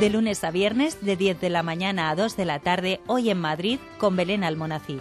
De lunes a viernes, de 10 de la mañana a 2 de la tarde, hoy en Madrid, con Belén Almonacid.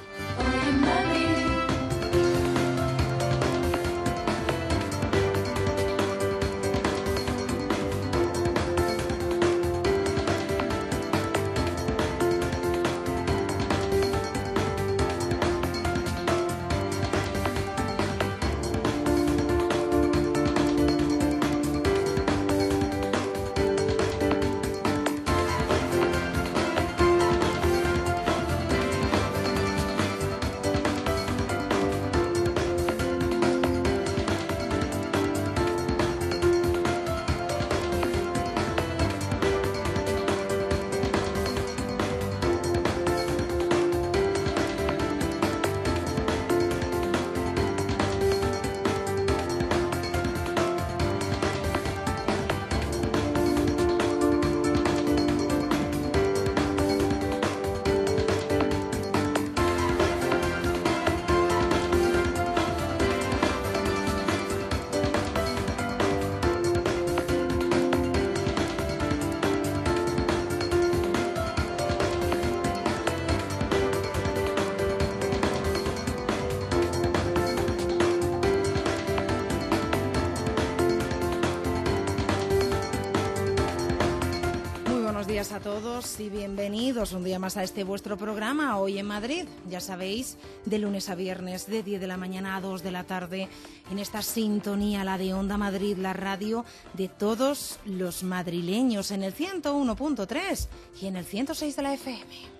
A todos y bienvenidos un día más a este vuestro programa Hoy en Madrid. Ya sabéis, de lunes a viernes, de 10 de la mañana a 2 de la tarde, en esta sintonía, la de Onda Madrid, la radio de todos los madrileños, en el 101.3 y en el 106 de la FM.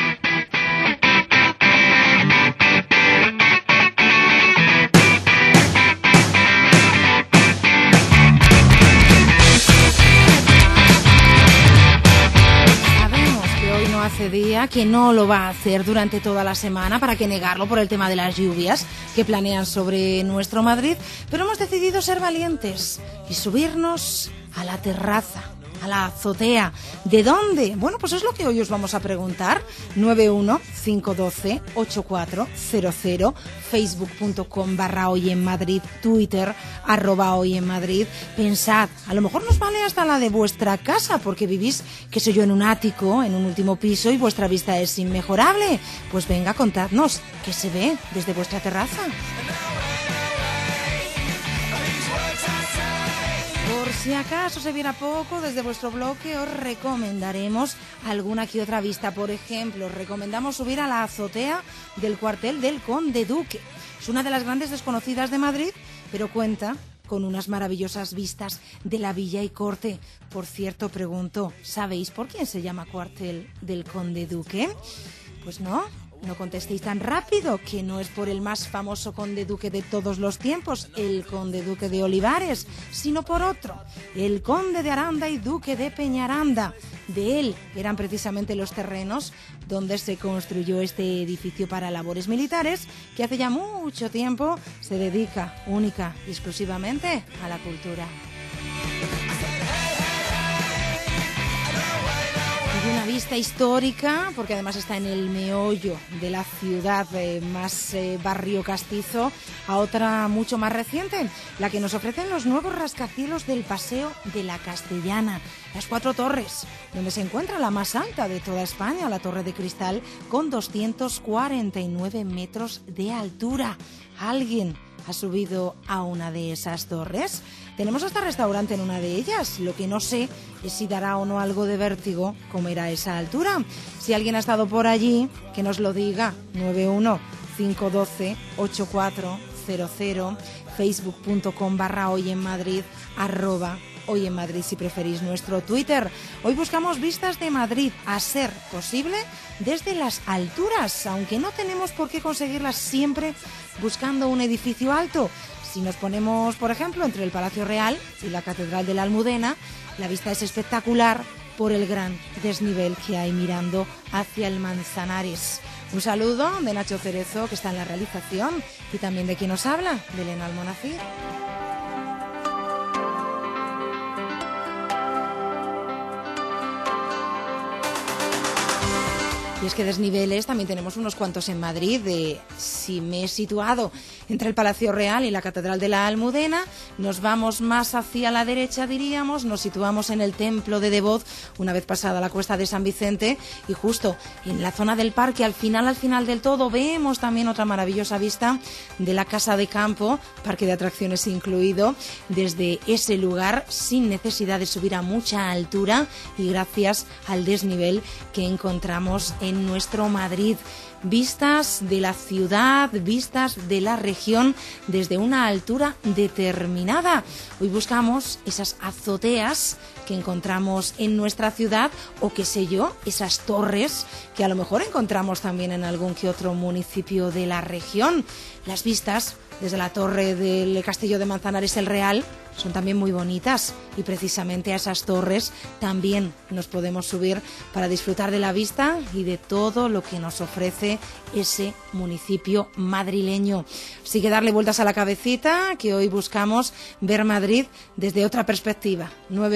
Hace día que no lo va a hacer durante toda la semana, para que negarlo por el tema de las lluvias que planean sobre nuestro Madrid, pero hemos decidido ser valientes y subirnos a la terraza, a la azotea. ¿De dónde? Bueno, pues es lo que hoy os vamos a preguntar. 915128400, facebook.com/Hoy en Madrid, Twitter @Hoy en Madrid. Pensad, a lo mejor nos vale hasta la de vuestra casa, porque vivís, qué sé yo, en un ático, en un último piso, y vuestra vista es inmejorable. Pues venga, contadnos qué se ve desde vuestra terraza. Por si acaso se viera poco, desde vuestro bloque os recomendaremos alguna que otra vista. Por ejemplo, os recomendamos subir a la azotea del cuartel del Conde Duque. Es una de las grandes desconocidas de Madrid, pero cuenta con unas maravillosas vistas de la Villa y Corte. Por cierto, pregunto, ¿sabéis por quién se llama cuartel del Conde Duque? Pues no contestéis tan rápido, que no es por el más famoso conde duque de todos los tiempos, el conde duque de Olivares, sino por otro, el conde de Aranda y duque de Peñaranda. De él eran precisamente los terrenos donde se construyó este edificio para labores militares, que hace ya mucho tiempo se dedica única y exclusivamente a la cultura. Una vista histórica, porque además está en el meollo de la ciudad, más barrio castizo, a otra mucho más reciente, la que nos ofrecen los nuevos rascacielos del Paseo de la Castellana, las 4 torres, donde se encuentra la más alta de toda España, la Torre de Cristal, con 249 metros de altura. ¿Alguien ha subido a una de esas torres? Tenemos hasta restaurante en una de ellas. Lo que no sé es si dará o no algo de vértigo comer a esa altura. Si alguien ha estado por allí, que nos lo diga. 915128400, facebook.com/Hoy en Madrid, @Hoy en Madrid si preferís nuestro Twitter. Hoy buscamos vistas de Madrid, a ser posible desde las alturas, aunque no tenemos por qué conseguirlas siempre buscando un edificio alto. Si nos ponemos, por ejemplo, entre el Palacio Real y la Catedral de la Almudena, la vista es espectacular por el gran desnivel que hay mirando hacia el Manzanares. Un saludo de Nacho Cerezo, que está en la realización, y también de quien nos habla, Belén Almonacid. Y es que desniveles también tenemos unos cuantos en Madrid. Si me he situado entre el Palacio Real y la Catedral de la Almudena, nos vamos más hacia la derecha, diríamos, nos situamos en el Templo de Devoz, una vez pasada la Cuesta de San Vicente, y justo en la zona del parque, al final del todo, vemos también otra maravillosa vista de la Casa de Campo, parque de atracciones incluido, desde ese lugar, sin necesidad de subir a mucha altura y gracias al desnivel que encontramos en nuestro Madrid. Vistas de la ciudad, vistas de la región desde una altura determinada. Hoy buscamos esas azoteas que encontramos en nuestra ciudad o, qué sé yo, esas torres que a lo mejor encontramos también en algún que otro municipio de la región. Las vistas desde la torre del Castillo de Manzanares el Real son también muy bonitas y precisamente a esas torres también nos podemos subir para disfrutar de la vista y de todo lo que nos ofrece ese municipio madrileño. Así que darle vueltas a la cabecita, que hoy buscamos ver Madrid desde otra perspectiva.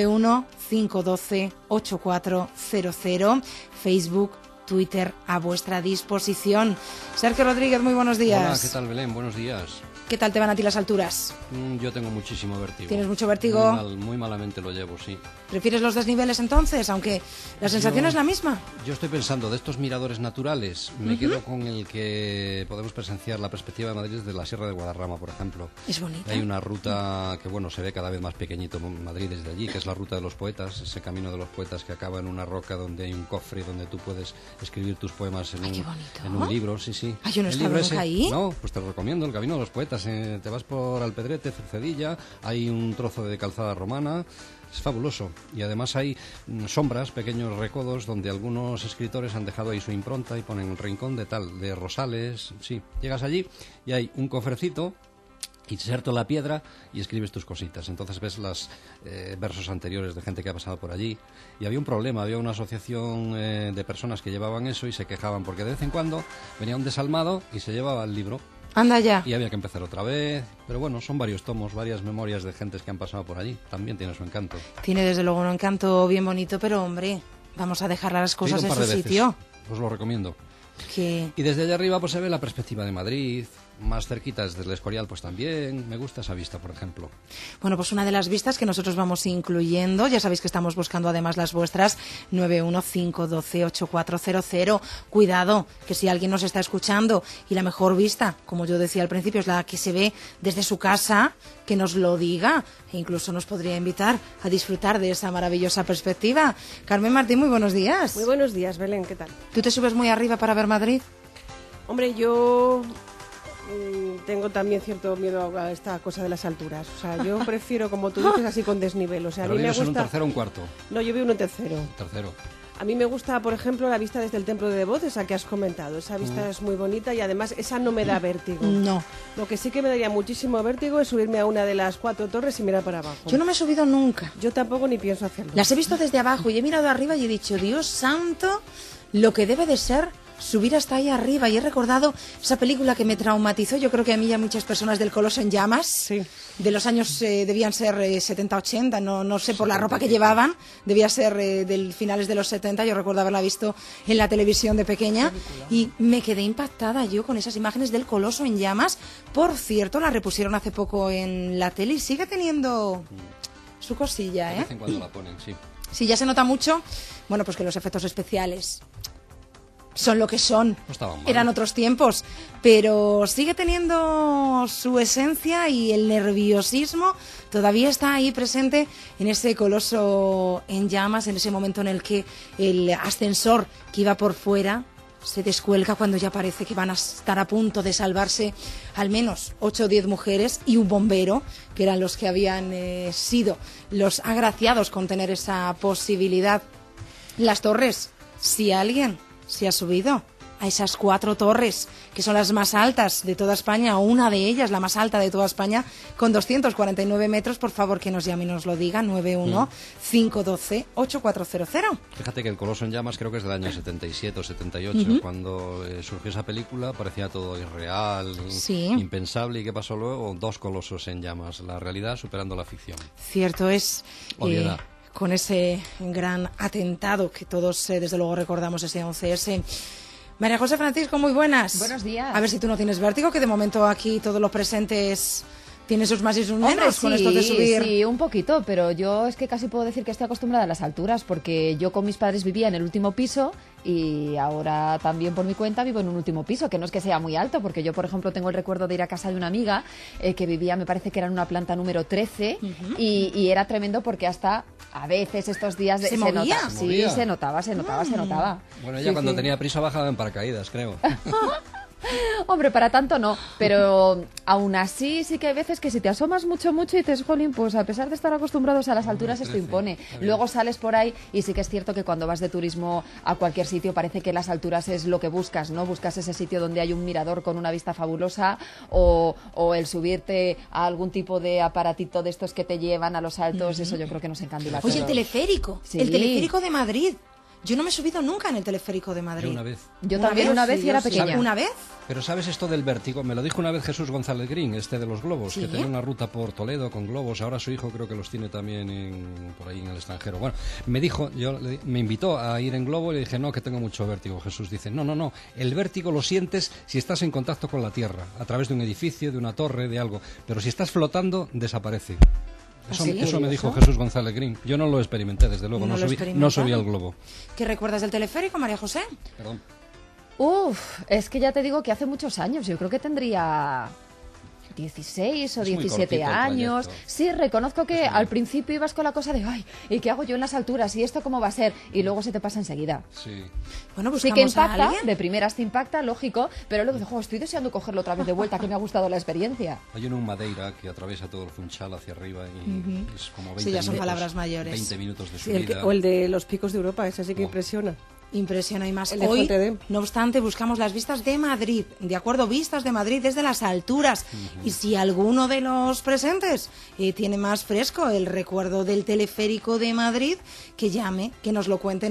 915128400, Facebook, Twitter a vuestra disposición. Sergio Rodríguez, muy buenos días. Hola, ¿qué tal, Belén? Buenos días. ¿Qué tal te van a ti las alturas? Yo tengo muchísimo vértigo. ¿Tienes mucho vértigo? Muy malamente lo llevo, sí. ¿Prefieres los desniveles entonces, aunque la sensación es la misma? Yo estoy pensando, de estos miradores naturales, me quedo con el que podemos presenciar la perspectiva de Madrid desde la Sierra de Guadarrama, por ejemplo. Es bonita. Hay una ruta que, se ve cada vez más pequeñito Madrid desde allí, que es la ruta de los poetas, ese camino de los poetas que acaba en una roca donde hay un cofre donde tú puedes escribir tus poemas en un libro, sí. Yo no he estado nunca ahí. No, pues te lo recomiendo, el camino de los poetas. Te vas por Alpedrete, Cercedilla, hay un trozo de calzada romana. Es fabuloso. Y además hay sombras, pequeños recodos, donde algunos escritores han dejado ahí su impronta y ponen un rincón de Rosales. Sí, llegas allí y hay un cofrecito, inserto la piedra y escribes tus cositas. Entonces ves los versos anteriores de gente que ha pasado por allí. Y había un problema, había una asociación de personas que llevaban eso y se quejaban porque de vez en cuando venía un desalmado y se llevaba el libro. Anda ya. Y había que empezar otra vez. Pero bueno, son varios tomos, varias memorias de gentes que han pasado por allí. También tiene su encanto. Tiene desde luego un encanto bien bonito, pero hombre, vamos a dejar las cosas en su sitio. Os lo recomiendo. Y desde allá arriba pues se ve la perspectiva de Madrid, más cerquita desde el Escorial pues también, me gusta esa vista, por ejemplo. Bueno, pues una de las vistas que nosotros vamos incluyendo, ya sabéis que estamos buscando además las vuestras, 915128400. Cuidado, que si alguien nos está escuchando y la mejor vista, como yo decía al principio, es la que se ve desde su casa, que nos lo diga e incluso nos podría invitar a disfrutar de esa maravillosa perspectiva. Carmen Martín, muy buenos días. Muy buenos días, Belén, ¿qué tal? ¿Tú te subes muy arriba para ver Madrid? Hombre, yo tengo también cierto miedo a esta cosa de las alturas. O sea, yo prefiero, como tú dices, así con desnivel. O sea, ¿pero a mí me gusta... en un tercero o un cuarto? No, yo vivo en un tercero. Tercero. A mí me gusta, por ejemplo, la vista desde el Templo de Devoz, esa que has comentado. Esa vista es muy bonita y además esa no me da vértigo. No. Lo que sí que me daría muchísimo vértigo es subirme a una de las 4 torres y mirar para abajo. Yo no me he subido nunca. Yo tampoco ni pienso hacerlo. Las he visto desde abajo y he mirado arriba y he dicho, Dios santo, lo que debe de ser subir hasta ahí arriba. Y he recordado esa película que me traumatizó, yo creo que a mí y a muchas personas, del Coloso en Llamas, sí, de los años, debían ser 70-80, no sé por la ropa que llevaban, debía ser de finales de los 70, yo recuerdo haberla visto en la televisión de pequeña y me quedé impactada yo con esas imágenes del Coloso en Llamas. Por cierto, la repusieron hace poco en la tele y sigue teniendo su cosilla, De vez en cuando la ponen, sí. Sí, ya se nota mucho, bueno, pues que los efectos especiales son lo que son. No estaban mal. Eran otros tiempos, pero sigue teniendo su esencia y el nerviosismo todavía está ahí presente en ese Coloso en Llamas, en ese momento en el que el ascensor que iba por fuera se descuelga cuando ya parece que van a estar a punto de salvarse al menos 8 o 10 mujeres y un bombero, que eran los que habían sido los agraciados con tener esa posibilidad. Las torres, si alguien se ha subido a esas 4 torres, que son las más altas de toda España, o una de ellas, la más alta de toda España, con 249 metros, por favor que nos llame y nos lo diga, 915128400. Fíjate que el Coloso en Llamas creo que es del año 77 o 78, cuando surgió esa película, parecía todo irreal, impensable, y ¿qué pasó luego? 2 colosos en llamas, la realidad superando la ficción. Cierto es. Obviedad. con ese gran atentado que todos desde luego recordamos, ese 11S. María José Francisco, muy buenas. Buenos días. A ver si tú no tienes vértigo, que de momento aquí todos los presentes tienen sus más y sus menos. Hombre, sí, con esto de subir. Sí, un poquito, pero yo es que casi puedo decir que estoy acostumbrada a las alturas, porque yo con mis padres vivía en el último piso y ahora también por mi cuenta vivo en un último piso, que no es que sea muy alto, porque yo, por ejemplo, tengo el recuerdo de ir a casa de una amiga que vivía, me parece que era en una planta número 13, y era tremendo porque hasta a veces estos días ¿Se movía? Sí, se notaba. Bueno, ella cuando tenía prisa bajaba en paracaídas, creo. Hombre, para tanto no, pero aún así sí que hay veces que si te asomas mucho y dices, jolín, pues a pesar de estar acostumbrados a las alturas, esto impone. Luego sales por ahí y sí que es cierto que cuando vas de turismo a cualquier sitio parece que las alturas es lo que buscas, ¿no? Buscas ese sitio donde hay un mirador con una vista fabulosa o el subirte a algún tipo de aparatito de estos que te llevan a los altos, eso yo creo que nos encandila a Oye, el todos. teleférico, Sí. el teleférico de Madrid. Yo no me he subido nunca en el teleférico de Madrid. Yo una vez. Yo también una vez Sí, y era yo sí. pequeña. ¿Una vez? Pero ¿sabes esto del vértigo? Me lo dijo una vez Jesús González Green, de los globos, ¿Sí? que tenía una ruta por Toledo con globos. Ahora su hijo creo que los tiene también por ahí en el extranjero. Bueno, me dijo, me invitó a ir en globo y le dije, no, que tengo mucho vértigo. Jesús dice, no, el vértigo lo sientes si estás en contacto con la tierra, a través de un edificio, de una torre, de algo. Pero si estás flotando, desaparece. Eso me dijo Jesús González Green. Yo no lo experimenté, desde luego, no subí al globo. ¿Qué recuerdas del teleférico, María José? Perdón. Es que ya te digo que hace muchos años, yo creo que tendría 16 o Es muy 17 cortito el años. trayecto. Sí, reconozco que al principio ibas con la cosa de, ay, ¿y qué hago yo en las alturas? ¿Y esto cómo va a ser? Y luego se te pasa enseguida. Sí. Bueno, Sí buscamos que a impacta, alguien. de primeras te impacta, lógico, pero luego dices, estoy deseando cogerlo otra vez de vuelta, que me ha gustado la experiencia. Hay uno en Madeira que atraviesa todo el Funchal hacia arriba y es como 20 Sí, ya son minutos, palabras mayores. 20 minutos de Sí, subida. o el de los picos de Europa, ese sí que impresiona. Impresiona y más. El de Hoy, JTD. no obstante, buscamos las vistas de Madrid. De acuerdo, vistas de Madrid desde las alturas. Y si alguno de los presentes tiene más fresco el recuerdo del teleférico de Madrid, que llame, que nos lo cuente,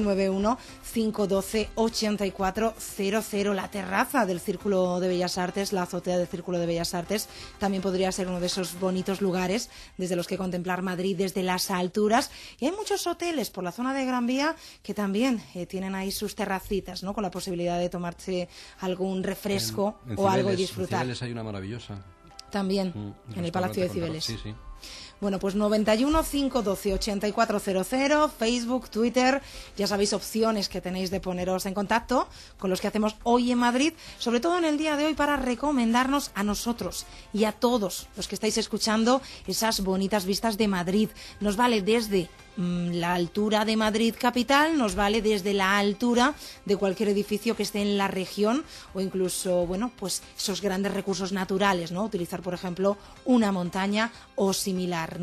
91-512-8400. La terraza del Círculo de Bellas Artes, la azotea del Círculo de Bellas Artes, también podría ser uno de esos bonitos lugares desde los que contemplar Madrid desde las alturas. Y hay muchos hoteles por la zona de Gran Vía que también tienen ahí sus terracitas, ¿no? Con la posibilidad de tomarse algún refresco En o algo y Cibeles, disfrutar. En Cibeles hay una maravillosa. También, en el Palacio de restaurante Cibeles. con Sí. Bueno, pues 91-512-8400, Facebook, Twitter, ya sabéis opciones que tenéis de poneros en contacto con los que hacemos hoy en Madrid, sobre todo en el día de hoy para recomendarnos a nosotros y a todos los que estáis escuchando esas bonitas vistas de Madrid. Nos vale desde la altura de Madrid capital, nos vale desde la altura de cualquier edificio que esté en la región o incluso, bueno, pues esos grandes recursos naturales, ¿no? Utilizar, por ejemplo, una montaña o similar.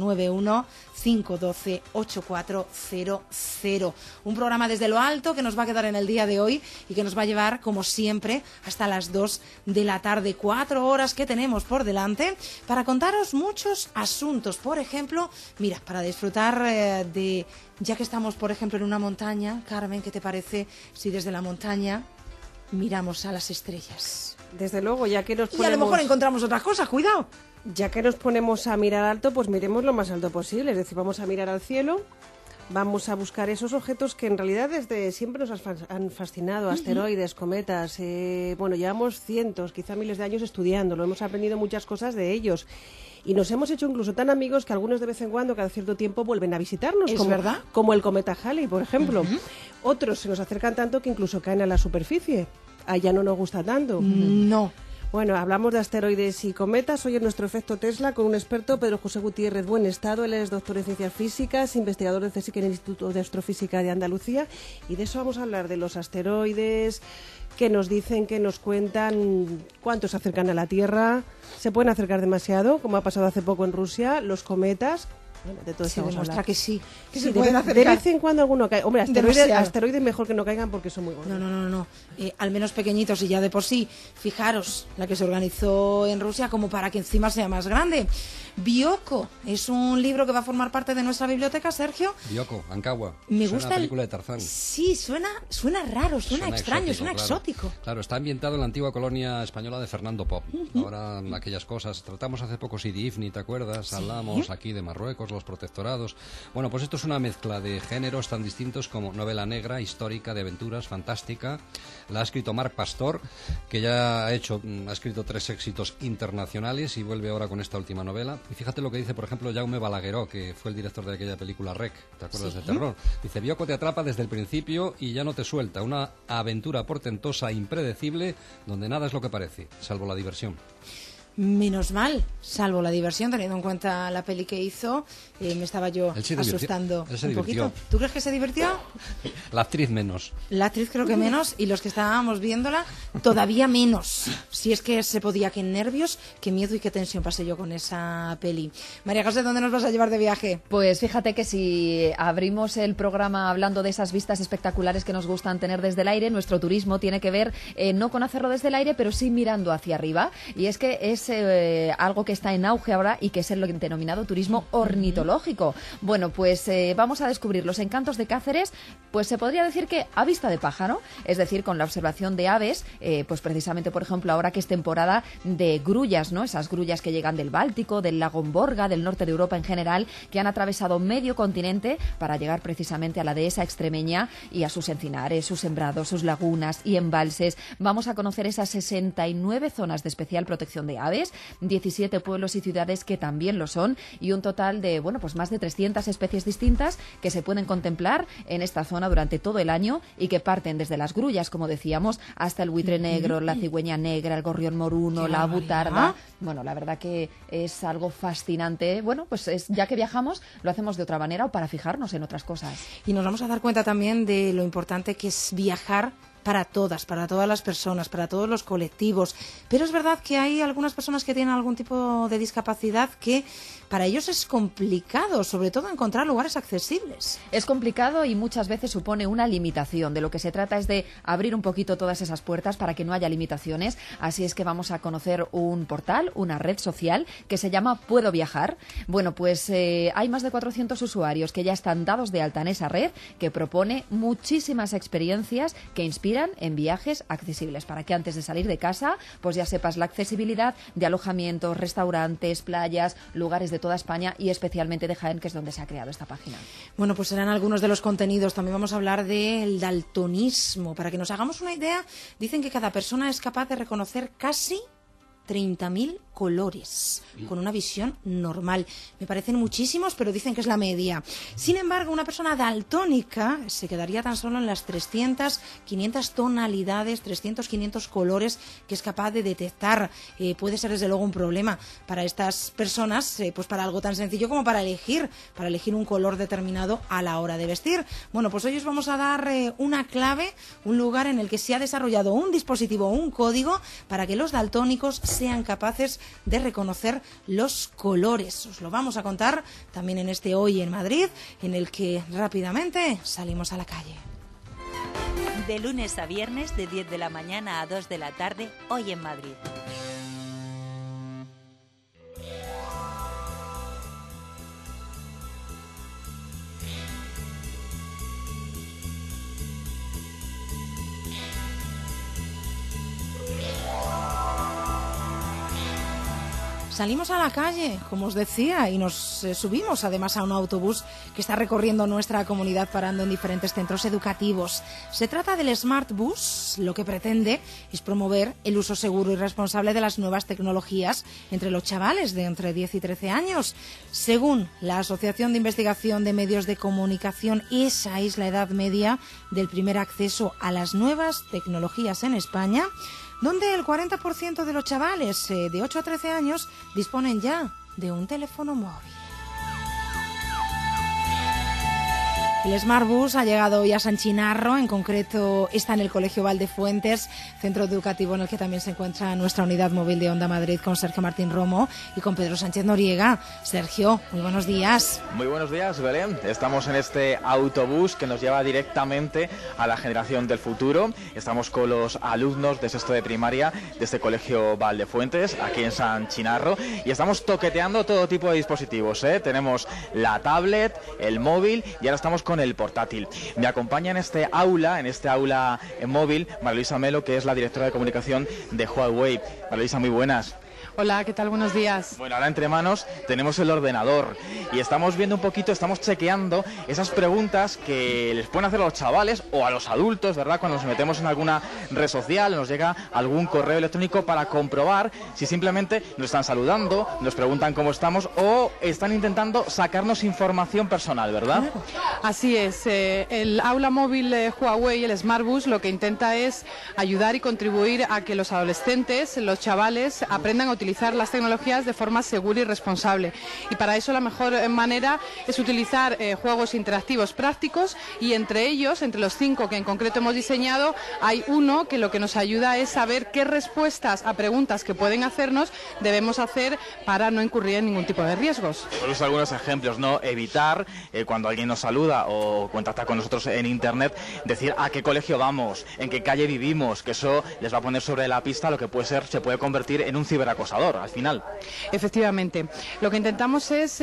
91-512-8400. Un programa desde lo alto que nos va a quedar en el día de hoy y que nos va a llevar, como siempre, hasta las 2 de la tarde. 4 horas que tenemos por delante para contaros muchos asuntos. Por ejemplo, mira, para disfrutar ya que estamos, por ejemplo, en una montaña, Carmen, ¿qué te parece si desde la montaña miramos a las estrellas? Desde luego, ya que nos Y a ponemos... lo mejor encontramos otras cosas, cuidado. Ya que nos ponemos a mirar alto, pues miremos lo más alto posible. Es decir, vamos a mirar al cielo, vamos a buscar esos objetos que en realidad desde siempre nos han fascinado, asteroides, cometas. Bueno, llevamos cientos, quizá miles de años estudiándolo, hemos aprendido muchas cosas de ellos. Y nos hemos hecho incluso tan amigos que algunos de vez en cuando, cada cierto tiempo, vuelven a visitarnos. ¿Es verdad? Como el cometa Halley, por ejemplo. Otros se nos acercan tanto que incluso caen a la superficie. Allá no nos gusta tanto. No. Bueno, hablamos de asteroides y cometas. Hoy en nuestro efecto Tesla con un experto, Pedro José Gutiérrez Buenestado. Él es doctor en ciencias físicas, investigador de CSIC en el Instituto de Astrofísica de Andalucía. Y de eso vamos a hablar, de los asteroides, que nos dicen, que nos cuentan cuántos se acercan a la Tierra. Se pueden acercar demasiado, como ha pasado hace poco en Rusia. Los cometas. Bueno, de todo Se esto vamos a demuestra hablar. que sí, que Sí, se pueden de acercar. vez en cuando alguno cae. Hombre, Demasiado. asteroides mejor que no caigan porque son muy gordos. No. Al menos pequeñitos y ya de por sí. Fijaros, la que se organizó en Rusia como para que encima sea más grande. Bioko es un libro que va a formar parte de nuestra biblioteca, Sergio. Bioko, Ancagua. Me Suena gusta a película de Tarzán. Sí, suena raro, suena extraño, suena claro. exótico. Claro, está ambientado en la antigua colonia española de Fernando Pop. Ahora aquellas cosas. Tratamos hace poco Sidi Ifni, ¿te acuerdas? Hablamos aquí de Marruecos, narcos, los protectorados. Bueno, pues esto es una mezcla de géneros tan distintos como novela negra, histórica, de aventuras, fantástica. La ha escrito Marc Pastor, que ya ha escrito 3 éxitos internacionales y vuelve ahora con esta última novela. Y fíjate lo que dice, por ejemplo, Jaume Balagueró, que fue el director de aquella película Rec, ¿te acuerdas? ¿Sí? De terror. Dice, Bioko te atrapa desde el principio y ya no te suelta. Una aventura portentosa, impredecible, donde nada es lo que parece, salvo la diversión. Menos mal, salvo la diversión, teniendo en cuenta la peli que hizo, me estaba yo asustando un poquito. ¿Tú crees que se divirtió? La actriz menos. La actriz creo que menos, y los que estábamos viéndola todavía menos. Si es que se podía, qué nervios, qué miedo y qué tensión pasé yo con esa peli. María José, ¿dónde nos vas a llevar de viaje? Pues fíjate que si abrimos el programa hablando de esas vistas espectaculares que nos gustan tener desde el aire, nuestro turismo tiene que ver no con hacerlo desde el aire, pero sí mirando hacia arriba. Y es que es algo que está en auge ahora y que es el denominado turismo ornitológico. Bueno, pues vamos a descubrir los encantos de Cáceres, pues se podría decir que a vista de pájaro, es decir, con la observación de aves, pues precisamente, por ejemplo, ahora que es temporada de grullas, ¿no? Esas grullas que llegan del Báltico, del lago Omborga, del norte de Europa en general, que han atravesado medio continente para llegar precisamente a la dehesa extremeña y a sus encinares, sus sembrados, sus lagunas y embalses. Vamos a conocer esas 69 zonas de especial protección de aves, 17 pueblos y ciudades que también lo son, y un total de, bueno, pues más de 300 especies distintas que se pueden contemplar en esta zona durante todo el año y que parten desde las grullas, como decíamos, hasta el buitre negro, la cigüeña negra, el gorrión moruno, la butarda. Bueno, la verdad que es algo fascinante. Bueno, pues ya que viajamos, lo hacemos de otra manera o para fijarnos en otras cosas. Y nos vamos a dar cuenta también de lo importante que es viajar para todas las personas, para todos los colectivos. Pero es verdad que hay algunas personas que tienen algún tipo de discapacidad que para ellos es complicado, sobre todo encontrar lugares accesibles. Es complicado y muchas veces supone una limitación. De lo que se trata es de abrir un poquito todas esas puertas para que no haya limitaciones. Así es que vamos a conocer un portal, una red social que se llama Puedo Viajar. Bueno, pues hay más de 400 usuarios que ya están dados de alta en esa red, que propone muchísimas experiencias que inspiran en viajes accesibles, para que antes de salir de casa pues ya sepas la accesibilidad de alojamientos, restaurantes, playas, lugares de toda España y especialmente de Jaén, que es donde se ha creado esta página. Bueno, pues serán algunos de los contenidos. También vamos a hablar del daltonismo. Para que nos hagamos una idea, dicen que cada persona es capaz de reconocer casi 30.000 colores, con una visión normal. Me parecen muchísimos, pero dicen que es la media. Sin embargo, una persona daltónica se quedaría tan solo en las 300, 500 tonalidades, 300, 500 colores que es capaz de detectar. Puede ser desde luego un problema para estas personas, pues para algo tan sencillo como para elegir un color determinado a la hora de vestir. Bueno, pues hoy os vamos a dar una clave, un lugar en el que se ha desarrollado un dispositivo, un código, para que los daltónicos sean capaces de reconocer los colores. Os lo vamos a contar también en este Hoy en Madrid, en el que rápidamente salimos a la calle. De lunes a viernes, de 10 de la mañana a 2 de la tarde, Hoy en Madrid. Salimos a la calle, como os decía, y nos subimos además a un autobús que está recorriendo nuestra comunidad parando en diferentes centros educativos. Se trata del Smart Bus. Lo que pretende es promover el uso seguro y responsable de las nuevas tecnologías entre los chavales de entre 10 y 13 años. Según la Asociación de Investigación de Medios de Comunicación, esa es la edad media del primer acceso a las nuevas tecnologías en España, donde el 40% de los chavales de 8 a 13 años disponen ya de un teléfono móvil. El Smart Bus ha llegado hoy a San Chinarro, en concreto está en el Colegio Valdefuentes, centro educativo en el que también se encuentra nuestra unidad móvil de Onda Madrid, con Sergio Martín Romo y con Pedro Sánchez Noriega. Sergio, muy buenos días. Muy buenos días, Belén. Estamos en este autobús que nos lleva directamente a la generación del futuro. Estamos con los alumnos de sexto de primaria de este Colegio Valdefuentes, aquí en San Chinarro, y estamos toqueteando todo tipo de dispositivos, ¿eh? Tenemos la tablet, el móvil y ahora estamos con el portátil. Me acompaña en este aula móvil, María Luisa Melo, que es la directora de comunicación de Huawei. María Luisa, muy buenas. Hola, ¿qué tal? Buenos días. Bueno, ahora entre manos tenemos el ordenador y estamos viendo un poquito, estamos chequeando esas preguntas que les pueden hacer a los chavales o a los adultos, ¿verdad? Cuando nos metemos en alguna red social, nos llega algún correo electrónico para comprobar si simplemente nos están saludando, nos preguntan cómo estamos o están intentando sacarnos información personal, ¿verdad? Así es, el aula móvil Huawei, el SmartBus, lo que intenta es ayudar y contribuir a que los adolescentes, los chavales, aprendan a utilizar las tecnologías de forma segura y responsable. Y para eso la mejor manera es utilizar juegos interactivos prácticos y entre ellos, entre los 5 que en concreto hemos diseñado, hay uno que lo que nos ayuda es saber qué respuestas a preguntas que pueden hacernos debemos hacer para no incurrir en ningún tipo de riesgos. Por eso algunos ejemplos, ¿no? Evitar cuando alguien nos saluda o contacta con nosotros en internet, decir a qué colegio vamos, en qué calle vivimos, que eso les va a poner sobre la pista lo que puede ser, se puede convertir en un ciberacosador al final. Efectivamente. Lo que intentamos es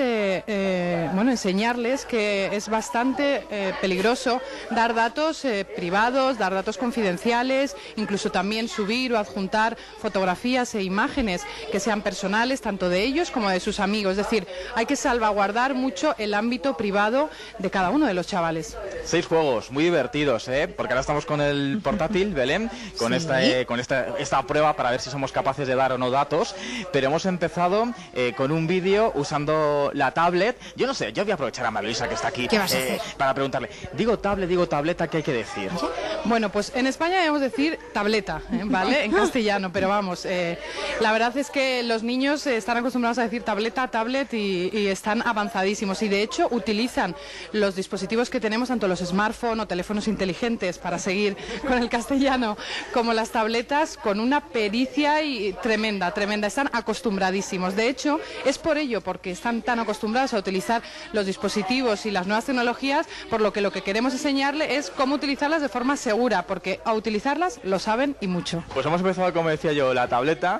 enseñarles que es bastante peligroso dar datos privados, dar datos confidenciales, incluso también subir o adjuntar fotografías e imágenes que sean personales, tanto de ellos como de sus amigos. Es decir, hay que salvaguardar mucho el ámbito privado de cada uno de los chavales. 6 juegos muy divertidos, porque ahora estamos con el portátil, Belén, con esta prueba para ver si somos capaces de dar o no datos. Pero hemos empezado con un vídeo usando la tablet. Yo no sé, yo voy a aprovechar a María Luisa que está aquí para preguntarle, digo tableta, ¿qué hay que decir? Bueno, pues en España debemos decir tableta, ¿vale? En castellano, pero vamos, la verdad es que los niños están acostumbrados a decir tableta, tablet y están avanzadísimos y de hecho utilizan los dispositivos que tenemos, tanto los smartphones o teléfonos inteligentes, para seguir con el castellano, como las tabletas, con una pericia tremenda. Están acostumbradísimos. De hecho, es por ello, porque están tan acostumbrados a utilizar los dispositivos y las nuevas tecnologías, por lo que queremos enseñarle es cómo utilizarlas de forma segura, porque a utilizarlas lo saben y mucho. Pues hemos empezado, como decía yo, la tableta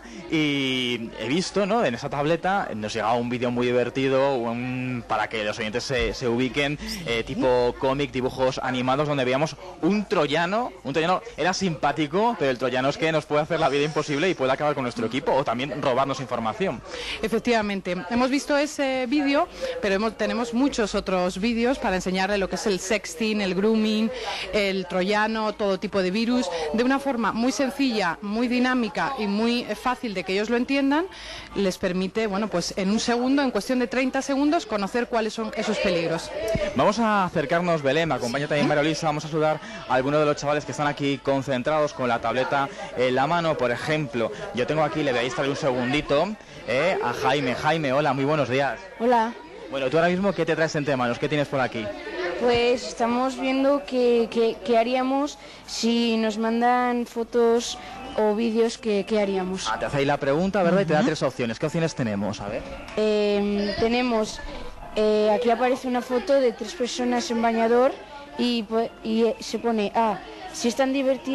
y he visto, ¿no? En esa tableta nos llegaba un vídeo muy divertido para que los oyentes se ubiquen, tipo cómic, dibujos animados, donde veíamos un troyano era simpático, pero el troyano es que nos puede hacer la vida imposible y puede acabar con nuestro equipo o también robarnos información. Efectivamente, hemos visto ese vídeo, pero tenemos muchos otros vídeos para enseñarle lo que es el sexting, el grooming, el troyano, todo tipo de virus, de una forma muy sencilla, muy dinámica y muy fácil de que ellos lo entiendan. Les permite, pues en un segundo, en cuestión de 30 segundos, conocer cuáles son esos peligros. Vamos a acercarnos, Belén, me acompaña también María Luisa, vamos a saludar a algunos de los chavales que están aquí concentrados con la tableta en la mano. Por ejemplo, yo tengo aquí, le voy a instalar un segundito, a Jaime. Jaime, hola, muy buenos días. Hola. Bueno, tú ahora mismo, ¿qué te traes entre manos? ¿Qué tienes por aquí? Pues estamos viendo qué haríamos si nos mandan fotos o vídeos, ¿qué haríamos? Te hace ahí la pregunta, ¿verdad? Y te da 3 opciones. ¿Qué opciones tenemos? A ver. Tenemos, aquí aparece una foto de 3 personas en bañador y se pone si es tan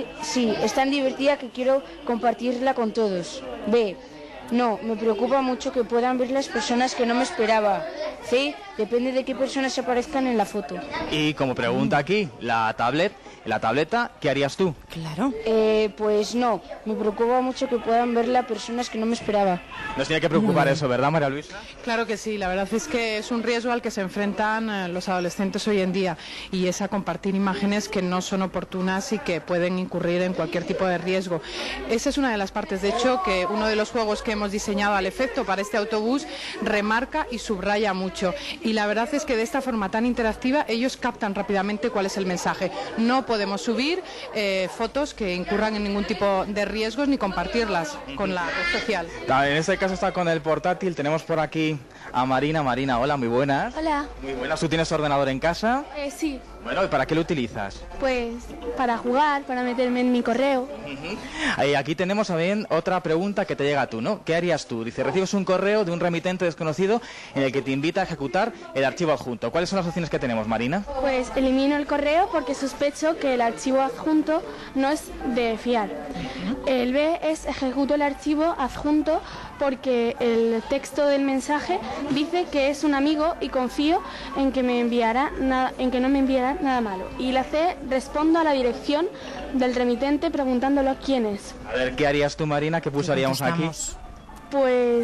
divertida que quiero compartirla con todos. B, no, me preocupa mucho que puedan ver las personas que no me esperaba. C, depende de qué personas aparezcan en la foto. Y como pregunta aquí, la tableta, ¿qué harías tú? Claro. Pues no, me preocupa mucho que puedan verla personas que no me esperaba. Nos tiene que preocupar eso, ¿verdad, María Luisa? Claro que sí, la verdad es que es un riesgo al que se enfrentan los adolescentes hoy en día y es a compartir imágenes que no son oportunas y que pueden incurrir en cualquier tipo de riesgo. Esa es una de las partes, de hecho, que uno de los juegos que hemos diseñado al efecto para este autobús remarca y subraya mucho. Y la verdad es que de esta forma tan interactiva ellos captan rápidamente cuál es el mensaje. No podemos subir fotos que incurran en ningún tipo de riesgos ni compartirlas con la red social. En este caso está con el portátil, tenemos por aquí a Marina. Marina, hola, muy buenas. Hola. Muy buenas, ¿tú tienes ordenador en casa? Sí. Bueno, ¿y para qué lo utilizas? Pues para jugar, para meterme en mi correo. Aquí tenemos también otra pregunta que te llega a tú, ¿no? ¿Qué harías tú? Dice, recibes un correo de un remitente desconocido en el que te invita a ejecutar el archivo adjunto. ¿Cuáles son las opciones que tenemos, Marina? Pues elimino el correo porque sospecho que el archivo adjunto no es de fiar. El B es ejecuto el archivo adjunto porque el texto del mensaje dice que es un amigo y confío en que no me enviará nada malo. Y la C, respondo a la dirección del remitente preguntándolo quién es. A ver, ¿qué harías tú, Marina? ¿Qué pulsaríamos aquí? Pues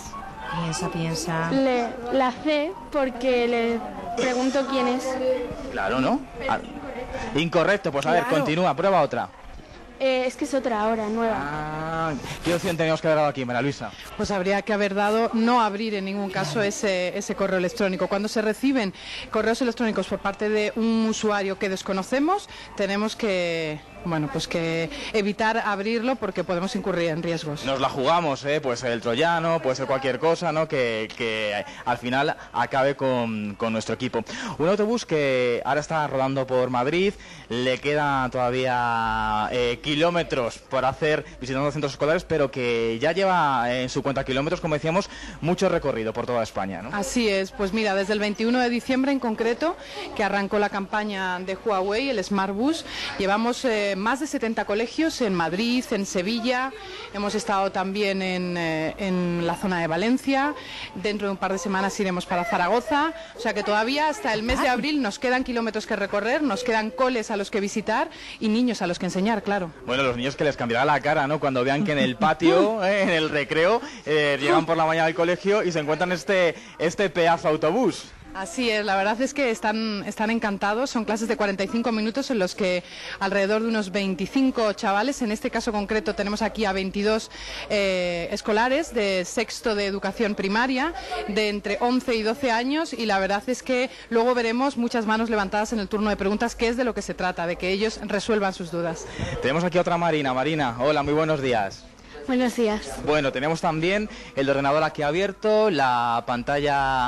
Piensa. la C, porque le pregunto quién es. Claro, ¿no? Incorrecto, pues a ver, Claro. continúa, prueba otra. Es que es otra ahora, nueva. ¿Qué opción teníamos que haber dado aquí, María Luisa? Pues habría que haber dado no abrir en ningún caso ese correo electrónico. Cuando se reciben correos electrónicos por parte de un usuario que desconocemos, tenemos que evitar abrirlo porque podemos incurrir en riesgos. Nos la jugamos, puede ser el troyano, puede ser cualquier cosa, ¿no? Que al final acabe con nuestro equipo. Un autobús que ahora está rodando por Madrid, le quedan todavía kilómetros por hacer visitando centros escolares, pero que ya lleva en su cuenta kilómetros, como decíamos, mucho recorrido por toda España, ¿no? Así es, pues mira, desde el 21 de diciembre en concreto, que arrancó la campaña de Huawei, el Smart Bus, llevamos más de 70 colegios en Madrid, en Sevilla, hemos estado también en la zona de Valencia, dentro de un par de semanas iremos para Zaragoza, o sea que todavía hasta el mes de abril nos quedan kilómetros que recorrer, nos quedan coles a los que visitar y niños a los que enseñar, claro. Bueno, los niños que les cambiará la cara, ¿no? Cuando vean que en el patio, en el recreo, llegan por la mañana al colegio y se encuentran este pedazo de autobús. Así es, la verdad es que están encantados, son clases de 45 minutos en los que alrededor de unos 25 chavales, en este caso concreto tenemos aquí a 22 escolares de sexto de educación primaria, de entre 11 y 12 años, y la verdad es que luego veremos muchas manos levantadas en el turno de preguntas, que es de lo que se trata, de que ellos resuelvan sus dudas. Tenemos aquí a otra Marina. Marina, hola, muy buenos días. Buenos días. Bueno, tenemos también el ordenador aquí abierto, la pantalla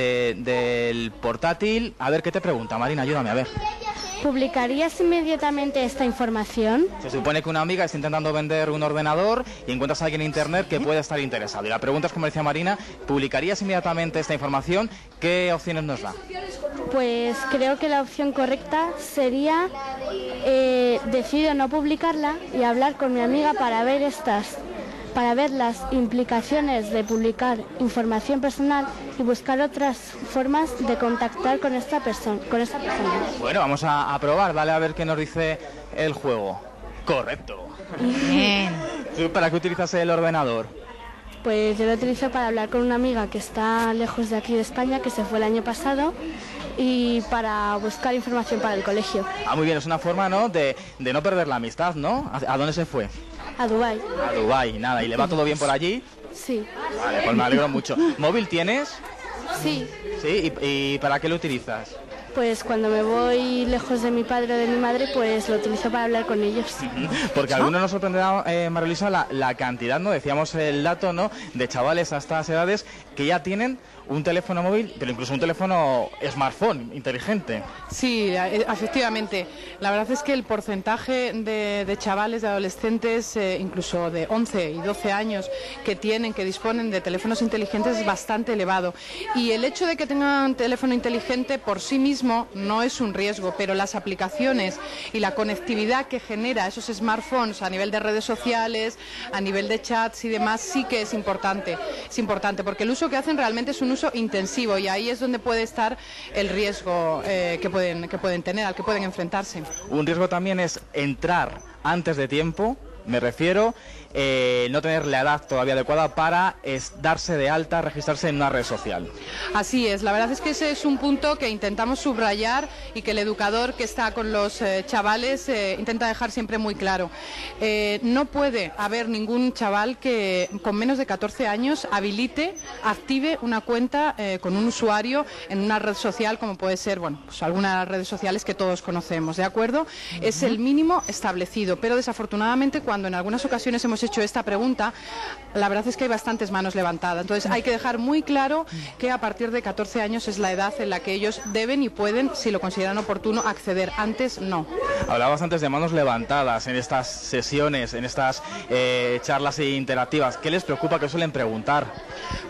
del portátil. A ver, ¿qué te pregunta, Marina? Ayúdame, a ver. ¿Publicarías inmediatamente esta información? Se supone que una amiga está intentando vender un ordenador y encuentras a alguien en internet que puede estar interesado. Y la pregunta es, como decía Marina, ¿publicarías inmediatamente esta información? ¿Qué opciones nos da? Pues creo que la opción correcta sería decido no publicarla y hablar con mi amiga para ver las implicaciones de publicar información personal y buscar otras formas de contactar con esta persona. Bueno, vamos a probar, dale a ver qué nos dice el juego. Correcto. Bien. ¿Tú para qué utilizas el ordenador? Pues yo lo utilizo para hablar con una amiga que está lejos de aquí de España, que se fue el año pasado, y para buscar información para el colegio. Muy bien, es una forma, ¿no?, de no perder la amistad, ¿no? ¿A dónde se fue? A Dubái. A Dubái, nada. ¿Y le va todo bien por allí? Sí. Vale, pues me alegro mucho. ¿Móvil tienes? Sí. ¿Sí? ¿Y para qué lo utilizas? Pues cuando me voy lejos de mi padre o de mi madre, pues lo utilizo para hablar con ellos. Porque a algunos nos sorprenderá, María Luisa, la cantidad, ¿no? Decíamos el dato, ¿no?, de chavales a estas edades que ya tienen un teléfono móvil, pero incluso un teléfono smartphone inteligente. Sí, efectivamente. La verdad es que el porcentaje de chavales, de adolescentes, incluso de 11 y 12 años, que disponen de teléfonos inteligentes es bastante elevado. Y el hecho de que tengan un teléfono inteligente por sí mismo no es un riesgo, pero las aplicaciones y la conectividad que genera esos smartphones a nivel de redes sociales, a nivel de chats y demás, sí que es importante. Es importante porque el uso que hacen realmente es un uso intensivo y ahí es donde puede estar el riesgo que pueden tener, al que pueden enfrentarse. Un riesgo también es entrar antes de tiempo, me refiero, no tener la edad todavía adecuada para darse de alta, registrarse en una red social. Así es, la verdad es que ese es un punto que intentamos subrayar y que el educador que está con los chavales intenta dejar siempre muy claro. No puede haber ningún chaval que con menos de 14 años active una cuenta con un usuario en una red social como puede ser, pues algunas redes sociales que todos conocemos, ¿de acuerdo? Es el mínimo establecido, pero desafortunadamente cuando en algunas ocasiones hemos hecho esta pregunta, la verdad es que hay bastantes manos levantadas. Entonces hay que dejar muy claro que a partir de 14 años es la edad en la que ellos deben y pueden, si lo consideran oportuno, acceder. Antes no. Hablabas antes de manos levantadas en estas sesiones, en estas charlas interactivas. ¿Qué les preocupa? ¿Qué suelen preguntar?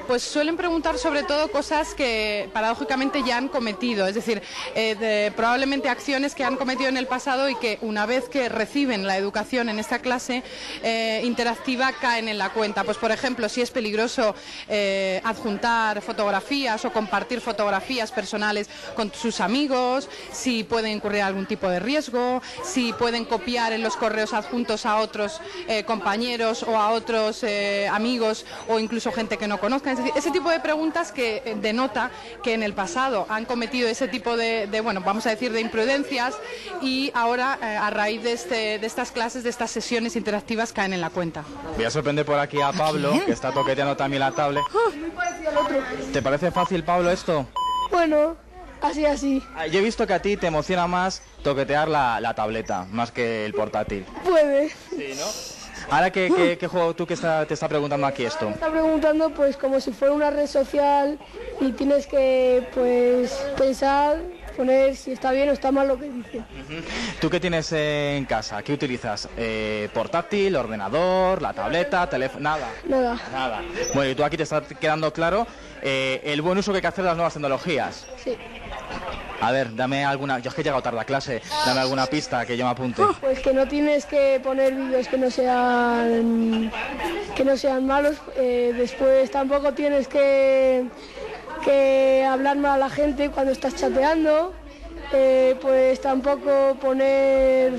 Pues suelen preguntar sobre todo cosas que paradójicamente ya han cometido, es decir, probablemente acciones que han cometido en el pasado y que una vez que reciben la educación en esta clase interactiva caen en la cuenta. Pues por ejemplo, si es peligroso adjuntar fotografías o compartir fotografías personales con sus amigos, si pueden incurrir algún tipo de riesgo, si pueden copiar en los correos adjuntos a otros compañeros o a otros amigos o incluso gente que no conozcan. Es decir, ese tipo de preguntas que denota que en el pasado han cometido ese tipo bueno, vamos a decir, de imprudencias y ahora a raíz de estas clases, de estas sesiones interactivas caen en la cuenta. Voy a sorprender por aquí a Pablo, que está toqueteando también la tablet. Muy parecido al otro. ¿Te parece fácil, Pablo, esto? Bueno, así. Yo he visto que a ti te emociona más toquetear la tableta, más que el portátil. Puede. Sí, ¿no? Ahora, ¿qué juego tú que te está preguntando aquí esto? Me está preguntando pues como si fuera una red social y tienes que pues pensar, poner si está bien o está mal lo que dice. ¿Tú qué tienes en casa? ¿Qué utilizas? ¿Portátil, ordenador, la tableta, teléfono? Nada. Bueno, y tú aquí te está quedando claro el buen uso que hay que hacer de las nuevas tecnologías. Sí. A ver, dame alguna... Yo es que he llegado tarde a clase. Dame alguna pista que yo me apunte. Pues que no tienes que poner vídeos que no sean malos. Después tampoco tienes que hablar mal a la gente cuando estás chateando. Pues tampoco poner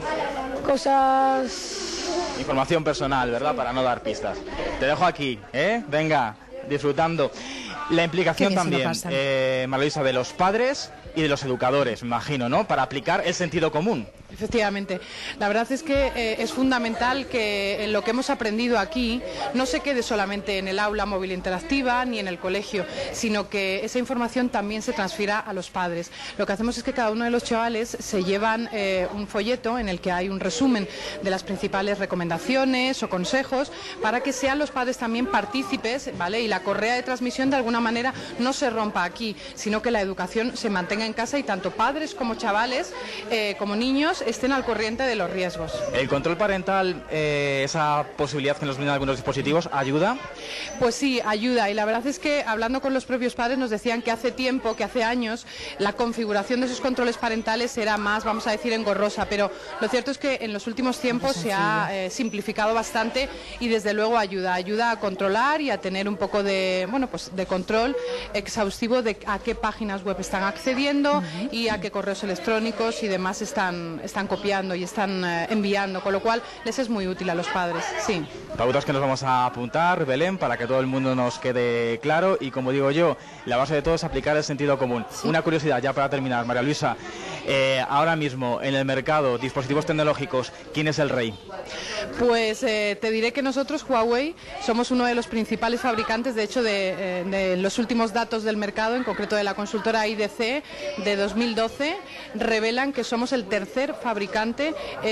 cosas... Información personal, ¿verdad? Para no dar pistas. Te dejo aquí, ¿eh? Venga, disfrutando. La implicación también, María Luisa, de los padres y de los educadores, me imagino, ¿no? Para aplicar el sentido común. Efectivamente. La verdad es que es fundamental que lo que hemos aprendido aquí no se quede solamente en el aula móvil interactiva ni en el colegio, sino que esa información también se transfiera a los padres. Lo que hacemos es que cada uno de los chavales se llevan un folleto en el que hay un resumen de las principales recomendaciones o consejos para que sean los padres también partícipes, ¿vale? Y la correa de transmisión de alguna manera no se rompa aquí, sino que la educación se mantenga en casa y tanto padres como chavales, como niños, estén al corriente de los riesgos. ¿El control parental, esa posibilidad que nos brindan algunos dispositivos, ayuda? Pues sí, ayuda. Y la verdad es que hablando con los propios padres nos decían que hace tiempo, que hace años, la configuración de esos controles parentales era más, vamos a decir, engorrosa. Pero lo cierto es que en los últimos tiempos se ha simplificado bastante y desde luego ayuda a controlar y a tener un poco de, bueno, pues de control exhaustivo de a qué páginas web están accediendo y a qué correos electrónicos y demás están copiando y están enviando, con lo cual les es muy útil a los padres, sí. Pautas que nos vamos a apuntar, Belén, para que todo el mundo nos quede claro y, como digo yo, la base de todo es aplicar el sentido común. Sí. Una curiosidad, ya para terminar, María Luisa, ahora mismo en el mercado, dispositivos tecnológicos, ¿quién es el rey? Pues te diré que nosotros, Huawei, somos uno de los principales fabricantes, de hecho, de los últimos datos del mercado, en concreto de la consultora IDC de 2012, revelan que somos el tercer fabricante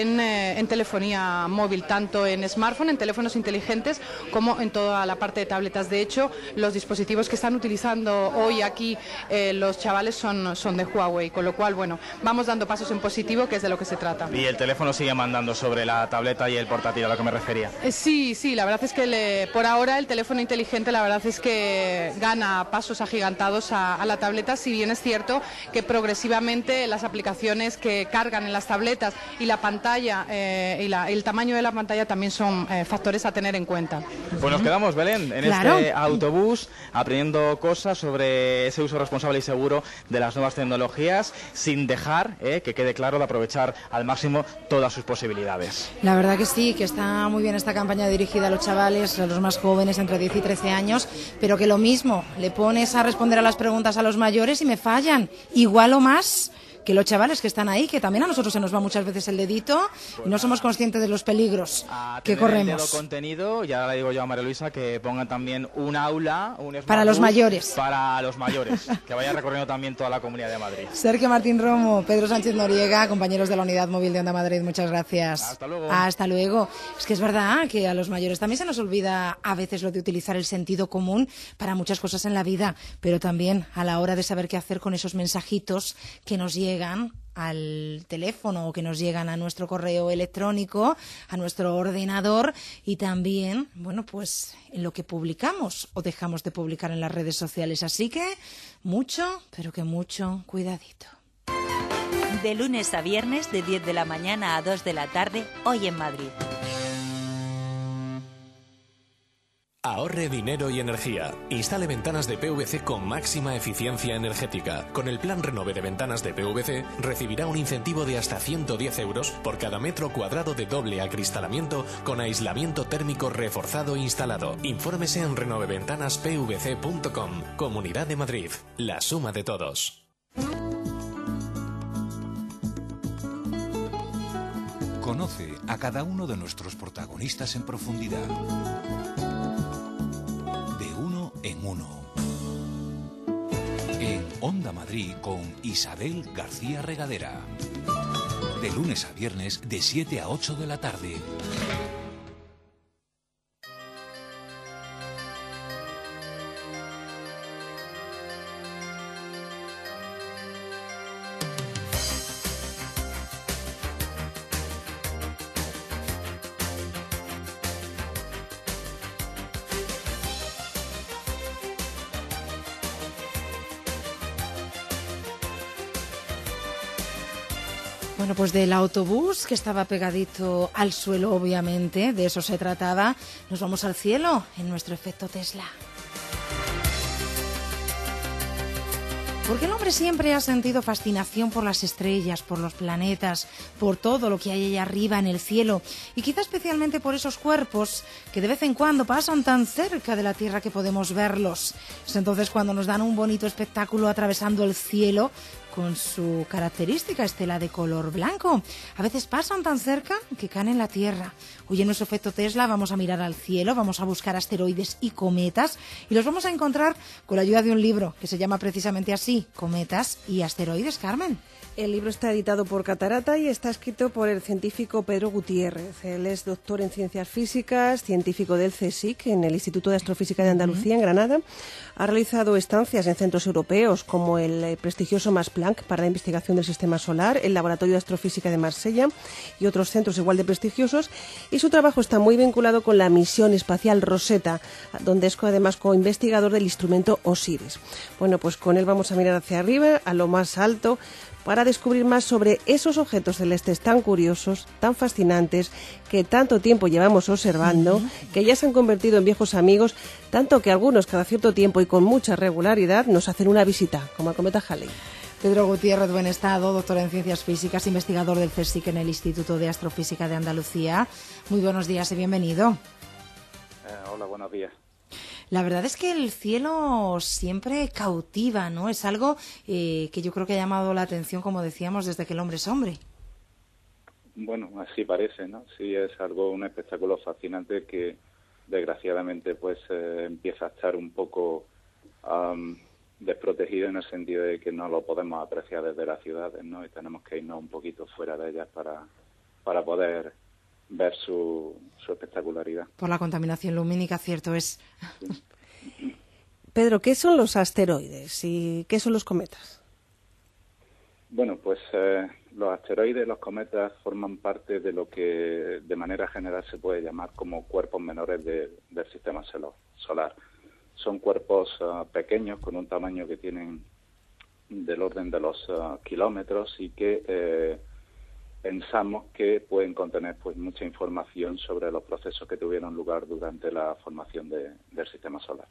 en telefonía móvil, tanto en smartphone, en teléfonos inteligentes, como en toda la parte de tabletas. De hecho, los dispositivos que están utilizando hoy aquí los chavales son de Huawei, con lo cual, bueno, vamos dando pasos en positivo, que es de lo que se trata. ¿Y el teléfono sigue mandando sobre la tableta y el portátil, a lo que me refería? Sí, la verdad es que por ahora el teléfono inteligente, la verdad es que gana pasos agigantados a la tableta, si bien es cierto que progresivamente las aplicaciones que cargan en las tabletas y la pantalla y el tamaño de la pantalla también son factores a tener en cuenta. Pues nos quedamos, Belén, en este autobús aprendiendo cosas sobre ese uso responsable y seguro de las nuevas tecnologías, sin dejar que quede claro de aprovechar al máximo todas sus posibilidades. La verdad que sí, que está muy bien esta campaña dirigida a los chavales, a los más jóvenes, entre 10 y 13 años, pero que lo mismo, le pones a responder a las preguntas a los mayores y me fallan, igual o más que los chavales que están ahí, que también a nosotros se nos va muchas veces el dedito y no somos conscientes de los peligros que corremos. El dedo contenido, y ahora le digo yo a María Luisa que pongan también un aula, un para los mayores. Para los mayores, que vaya recorriendo también toda la Comunidad de Madrid. Sergio Martín Romo, Pedro Sánchez Noriega, compañeros de la Unidad Móvil de Onda Madrid, muchas gracias. Hasta luego. Hasta luego. Es que es verdad que a los mayores también se nos olvida a veces lo de utilizar el sentido común para muchas cosas en la vida, pero también a la hora de saber qué hacer con esos mensajitos que nos llegan al teléfono o que nos llegan a nuestro correo electrónico, a nuestro ordenador y también, bueno, pues en lo que publicamos o dejamos de publicar en las redes sociales. Así que mucho, pero que mucho cuidadito. De lunes a viernes, de 10 de la mañana a 2 de la tarde, hoy en Madrid. Ahorre dinero y energía. Instale ventanas de PVC con máxima eficiencia energética. Con el plan Renove de ventanas de PVC recibirá un incentivo de hasta 110 euros por cada metro cuadrado de doble acristalamiento con aislamiento térmico reforzado instalado. Infórmese en renoveventanaspvc.com. Comunidad de Madrid. La suma de todos. Conoce a cada uno de nuestros protagonistas en profundidad. De uno en uno. En Onda Madrid con Isabel García Regadera. De lunes a viernes de 7 a 8 de la tarde. Bueno, pues del autobús que estaba pegadito al suelo, obviamente, de eso se trataba. Nos vamos al cielo en nuestro efecto Tesla. Porque el hombre siempre ha sentido fascinación por las estrellas, por los planetas, por todo lo que hay allá arriba en el cielo y quizá especialmente por esos cuerpos que de vez en cuando pasan tan cerca de la Tierra que podemos verlos. Es entonces cuando nos dan un bonito espectáculo atravesando el cielo con su característica estela de color blanco. A veces pasan tan cerca que caen en la Tierra. Hoy en nuestro efecto Tesla vamos a mirar al cielo, vamos a buscar asteroides y cometas y los vamos a encontrar con la ayuda de un libro que se llama precisamente así, Cometas y Asteroides, Carmen. El libro está editado por Catarata y está escrito por el científico Pedro Gutiérrez. Él es doctor en Ciencias Físicas, científico del CSIC, en el Instituto de Astrofísica de Andalucía, en Granada. Ha realizado estancias en centros europeos como el prestigioso Max Planck para la investigación del Sistema Solar, el Laboratorio de Astrofísica de Marsella y otros centros igual de prestigiosos. Y su trabajo está muy vinculado con la misión espacial Rosetta, donde es además co-investigador del instrumento OSIRIS. Bueno, pues con él vamos a mirar hacia arriba, a lo más alto, para descubrir más sobre esos objetos celestes tan curiosos, tan fascinantes, que tanto tiempo llevamos observando, que ya se han convertido en viejos amigos, tanto que algunos cada cierto tiempo y con mucha regularidad nos hacen una visita, como el cometa Halley. Pedro Gutiérrez, buen estado, doctor en Ciencias Físicas, investigador del CSIC en el Instituto de Astrofísica de Andalucía. Muy buenos días y bienvenido. Hola, buenos días. La verdad es que el cielo siempre cautiva, ¿no? Es algo que yo creo que ha llamado la atención, como decíamos, desde que el hombre es hombre. Bueno, así parece, ¿no? Sí, es algo, un espectáculo fascinante que desgraciadamente pues empieza a estar un poco desprotegido en el sentido de que no lo podemos apreciar desde las ciudades, ¿no? Y tenemos que irnos un poquito fuera de ellas para poder ver su espectacularidad. Por la contaminación lumínica, cierto es. Sí. Pedro, ¿qué son los asteroides y qué son los cometas? Bueno, pues los asteroides y los cometas forman parte de lo que de manera general se puede llamar como cuerpos menores del sistema solar. Son cuerpos pequeños con un tamaño que tienen del orden de los kilómetros y que pensamos que pueden contener pues mucha información sobre los procesos que tuvieron lugar durante la formación del sistema solar.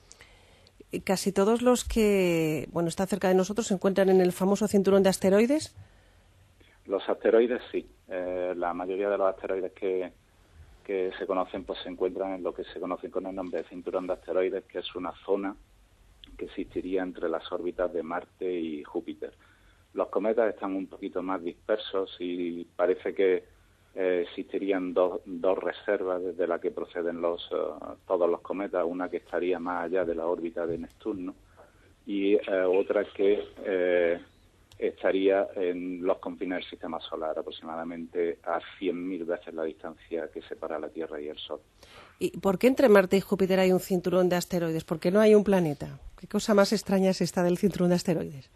Casi todos los que están cerca de nosotros se encuentran en el famoso cinturón de asteroides. Los asteroides sí. La mayoría de los asteroides que se conocen pues se encuentran en lo que se conoce con el nombre de cinturón de asteroides, que es una zona que existiría entre las órbitas de Marte y Júpiter. Los cometas están un poquito más dispersos y parece que existirían dos reservas desde las que proceden todos los cometas, una que estaría más allá de la órbita de Neptuno y otra que estaría en los confines del sistema solar, aproximadamente a 100.000 veces la distancia que separa la Tierra y el Sol. ¿Y por qué entre Marte y Júpiter hay un cinturón de asteroides? ¿Por qué no hay un planeta? ¿Qué cosa más extraña es esta del cinturón de asteroides?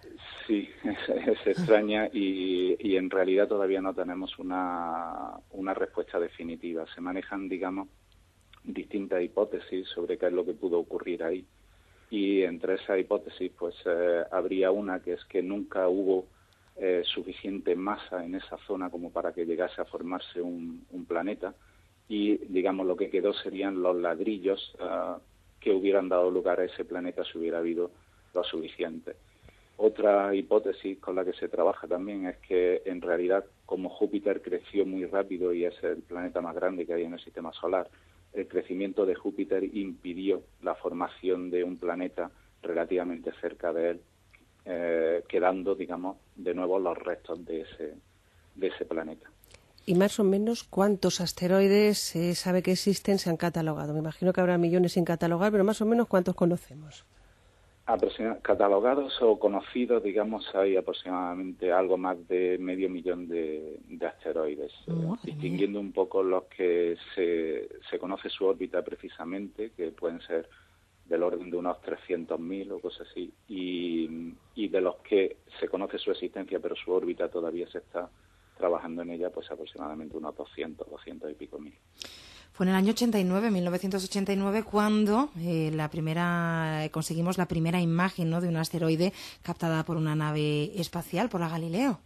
Sí, es extraña y en realidad todavía no tenemos una respuesta definitiva. Se manejan, digamos, distintas hipótesis sobre qué es lo que pudo ocurrir ahí. Y entre esas hipótesis, pues habría una que es que nunca hubo suficiente masa en esa zona como para que llegase a formarse un planeta. Y, digamos, lo que quedó serían los ladrillos que hubieran dado lugar a ese planeta si hubiera habido lo suficiente. Otra hipótesis con la que se trabaja también es que, en realidad, como Júpiter creció muy rápido y es el planeta más grande que hay en el Sistema Solar, el crecimiento de Júpiter impidió la formación de un planeta relativamente cerca de él, quedando, digamos, de nuevo los restos de ese planeta. ¿Y más o menos cuántos asteroides se sabe que existen, se han catalogado? Me imagino que habrá millones sin catalogar, pero más o menos ¿cuántos conocemos? Catalogados o conocidos, digamos, hay aproximadamente algo más de 500.000 de asteroides, distinguiendo un poco los que se conoce su órbita precisamente, que pueden ser del orden de unos 300.000 o cosas así, y de los que se conoce su existencia, pero su órbita todavía se está trabajando en ella, pues aproximadamente unos 200 y pico mil. Fue en el año 1989, cuando conseguimos la primera imagen, ¿no?, de un asteroide captada por una nave espacial, por la Galileo.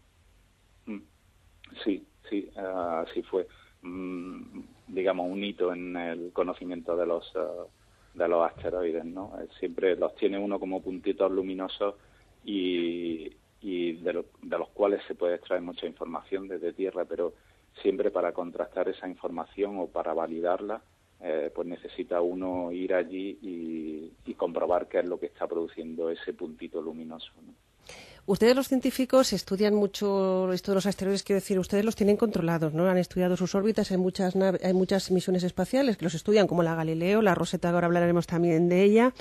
Sí, así fue. Digamos, un hito en el conocimiento de los asteroides, ¿no? Siempre los tiene uno como puntitos luminosos y de los cuales se puede extraer mucha información desde Tierra, pero siempre para contrastar esa información o para validarla, pues necesita uno ir allí y comprobar qué es lo que está produciendo ese puntito luminoso, ¿no? Ustedes, los científicos, estudian mucho esto de los asteroides, quiero decir, ustedes los tienen controlados, ¿no? Han estudiado sus órbitas, hay muchas misiones espaciales que los estudian, como la Galileo, la Rosetta, ahora hablaremos también de ella.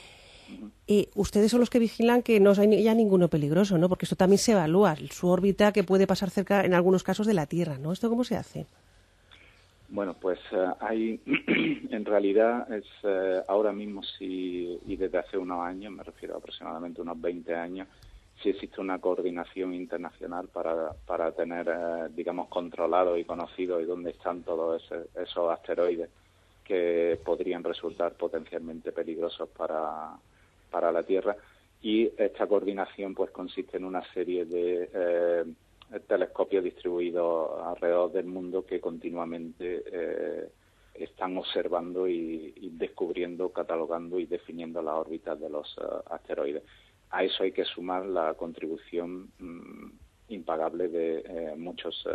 Y ustedes son los que vigilan que no hay ya ninguno peligroso, ¿no? Porque esto también se evalúa, su órbita, que puede pasar cerca, en algunos casos, de la Tierra, ¿no? ¿Esto cómo se hace? Bueno, pues hay, en realidad, ahora mismo sí, y desde hace unos años, me refiero a aproximadamente unos 20 años, sí existe una coordinación internacional para tener, digamos, controlado y conocido y dónde están todos esos asteroides que podrían resultar potencialmente peligrosos para la Tierra, y esta coordinación pues consiste en una serie de telescopios distribuidos alrededor del mundo que continuamente están observando y descubriendo, catalogando y definiendo las órbitas de los asteroides. A eso hay que sumar la contribución impagable de muchos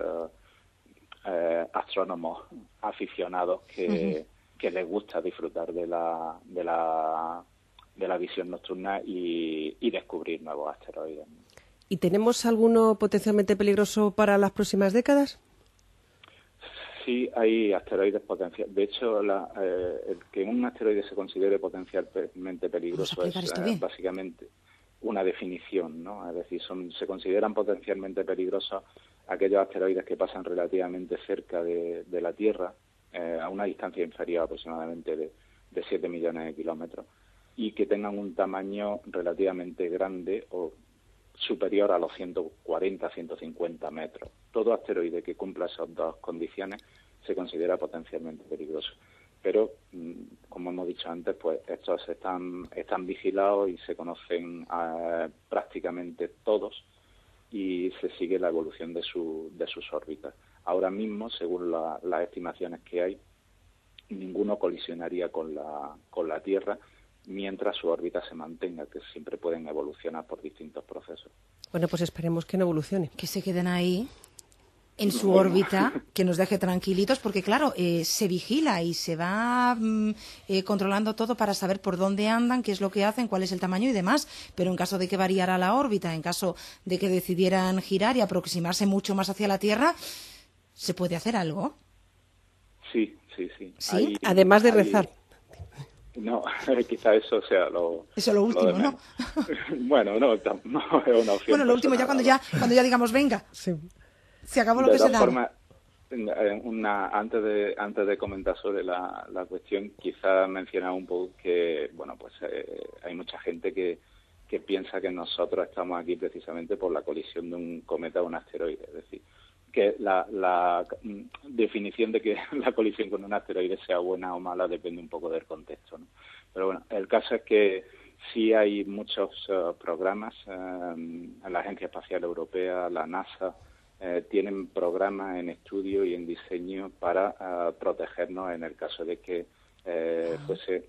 astrónomos aficionados que les gusta disfrutar de la visión nocturna y descubrir nuevos asteroides. ¿Y tenemos alguno potencialmente peligroso para las próximas décadas? Sí, hay asteroides potenciales. De hecho, el que un asteroide se considere potencialmente peligroso es básicamente una definición, ¿no? Es decir, se consideran potencialmente peligrosos aquellos asteroides que pasan relativamente cerca de la Tierra, a una distancia inferior aproximadamente de 7 millones de kilómetros, y que tengan un tamaño relativamente grande o superior a los 140-150 metros. Todo asteroide que cumpla esas dos condiciones se considera potencialmente peligroso. Pero, como hemos dicho antes, pues estos están vigilados y se conocen prácticamente todos, y se sigue la evolución de sus órbitas. Ahora mismo, según las estimaciones que hay, ninguno colisionaría con la Tierra mientras su órbita se mantenga, que siempre pueden evolucionar por distintos procesos. Bueno, pues esperemos que no evolucione. Que se queden ahí, en su órbita, que nos deje tranquilitos, porque claro, se vigila y se va controlando todo para saber por dónde andan, qué es lo que hacen, cuál es el tamaño y demás. Pero en caso de que variara la órbita, en caso de que decidieran girar y aproximarse mucho más hacia la Tierra, ¿se puede hacer algo? Sí. ¿Sí? Además de rezar. No, quizá eso sea lo... Eso lo último, ¿no? Bueno, no es una opción. Bueno, lo último ya cuando ya digamos, venga, sí. Se acabó lo que se da. Antes de comentar sobre la cuestión, quizá mencionar un poco que, bueno, pues hay mucha gente que que piensa que nosotros estamos aquí precisamente por la colisión de un cometa o un asteroide. Es decir, que la definición de que la colisión con un asteroide sea buena o mala depende un poco del contexto, ¿no? Pero bueno, el caso es que sí hay muchos programas, la Agencia Espacial Europea, la NASA, tienen programas en estudio y en diseño para protegernos en el caso de que fuese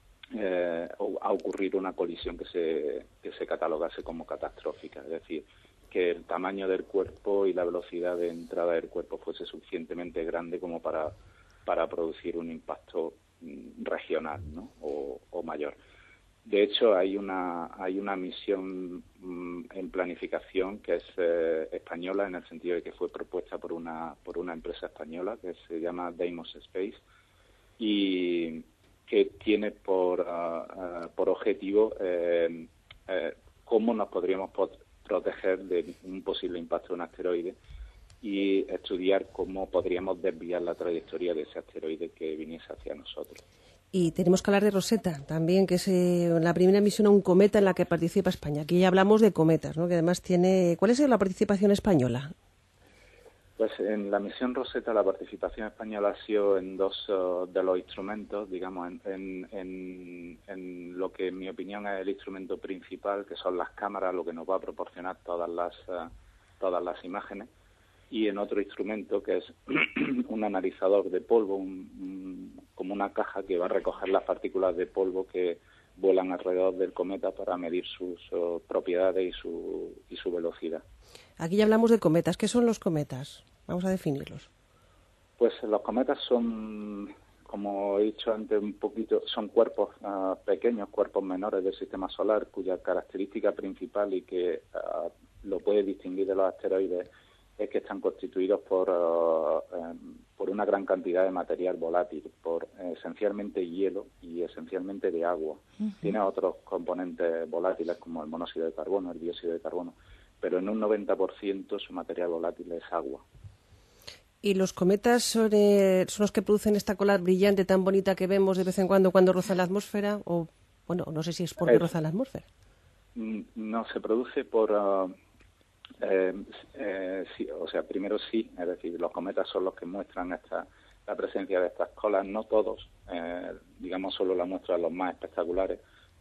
a ocurrir una colisión que se catalogase como catastrófica. Es decir, que el tamaño del cuerpo y la velocidad de entrada del cuerpo fuese suficientemente grande como para producir un impacto regional, ¿no? o mayor. De hecho, hay una misión en planificación que es española, en el sentido de que fue propuesta por una empresa española que se llama Deimos Space, y que tiene por objetivo cómo nos podríamos proteger de un posible impacto de un asteroide y estudiar cómo podríamos desviar la trayectoria de ese asteroide que viniese hacia nosotros. Y tenemos que hablar de Rosetta también, que es la primera misión a un cometa en la que participa España. Aquí ya hablamos de cometas, ¿no? Que además tiene... ¿Cuál es la participación española? Pues en la misión Rosetta la participación española ha sido en dos de los instrumentos, digamos, en lo que en mi opinión es el instrumento principal, que son las cámaras, lo que nos va a proporcionar todas las imágenes, y en otro instrumento que es un analizador de polvo, como una caja que va a recoger las partículas de polvo que vuelan alrededor del cometa para medir sus propiedades y su velocidad. Aquí ya hablamos de cometas. ¿Qué son los cometas? Vamos a definirlos. Pues los cometas son, como he dicho antes un poquito, son cuerpos pequeños, cuerpos menores del sistema solar, cuya característica principal y que lo puede distinguir de los asteroides es que están constituidos por una gran cantidad de material volátil, por esencialmente hielo y esencialmente de agua. Uh-huh. Tiene otros componentes volátiles como el monóxido de carbono, el dióxido de carbono, pero en un 90% su material volátil es agua. ¿Y los cometas son los que producen esta cola brillante tan bonita que vemos de vez en cuando rozan la atmósfera? O, bueno, no sé si es porque rozan la atmósfera. No, se produce por... sí, o sea, primero sí, es decir, los cometas son los que muestran la presencia de estas colas, no todos, digamos solo la muestran los más espectaculares,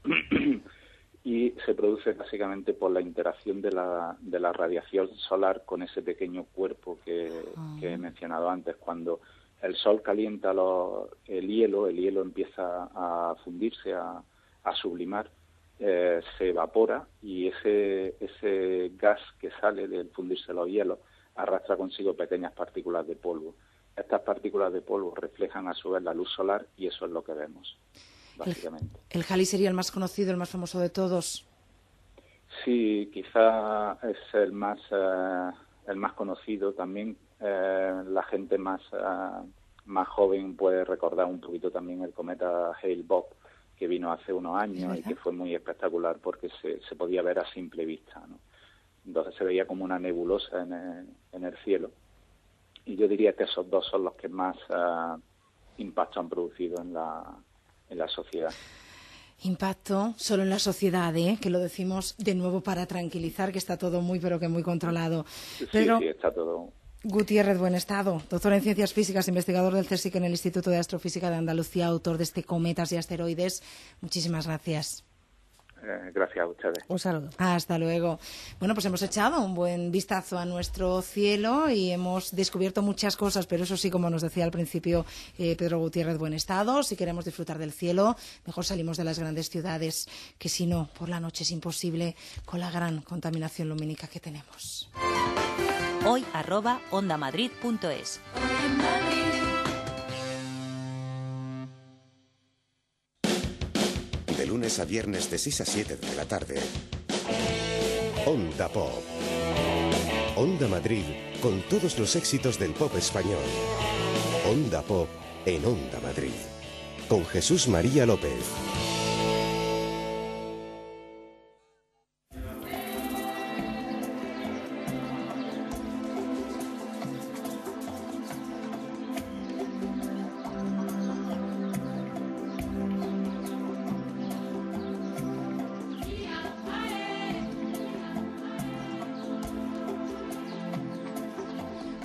y se produce básicamente por la interacción de la radiación solar con ese pequeño cuerpo que he mencionado antes. Cuando el sol calienta el hielo empieza a fundirse, a sublimar, se evapora y ese gas que sale del fundirse los hielos arrastra consigo pequeñas partículas de polvo. Estas partículas de polvo reflejan a su vez la luz solar y eso es lo que vemos, básicamente. El Halley sería el más conocido, el más famoso de todos. Sí, quizá es el más conocido. También la gente más joven puede recordar un poquito también el cometa Hale-Bopp, que vino hace unos años y que fue muy espectacular porque se podía ver a simple vista, ¿no? Entonces se veía como una nebulosa en el cielo. Y yo diría que esos dos son los que más impacto han producido en la sociedad. Impacto solo en la sociedad, que lo decimos de nuevo para tranquilizar, que está todo muy, pero que muy controlado. Pedro Sí, está todo... Gutiérrez Buenestado, doctor en Ciencias Físicas, investigador del CSIC en el Instituto de Astrofísica de Andalucía, autor de este Cometas y Asteroides. Muchísimas gracias. Gracias a ustedes. Un saludo. Hasta luego. Bueno, pues hemos echado un buen vistazo a nuestro cielo y hemos descubierto muchas cosas, pero eso sí, como nos decía al principio Pedro Gutiérrez Buenestado, si queremos disfrutar del cielo, mejor salimos de las grandes ciudades, que si no, por la noche es imposible con la gran contaminación lumínica que tenemos. hoy@ondamadrid.es. De lunes a viernes de 6 a 7 de la tarde. Onda Pop. Onda Madrid con todos los éxitos del pop español. Onda Pop en Onda Madrid. Con Jesús María López.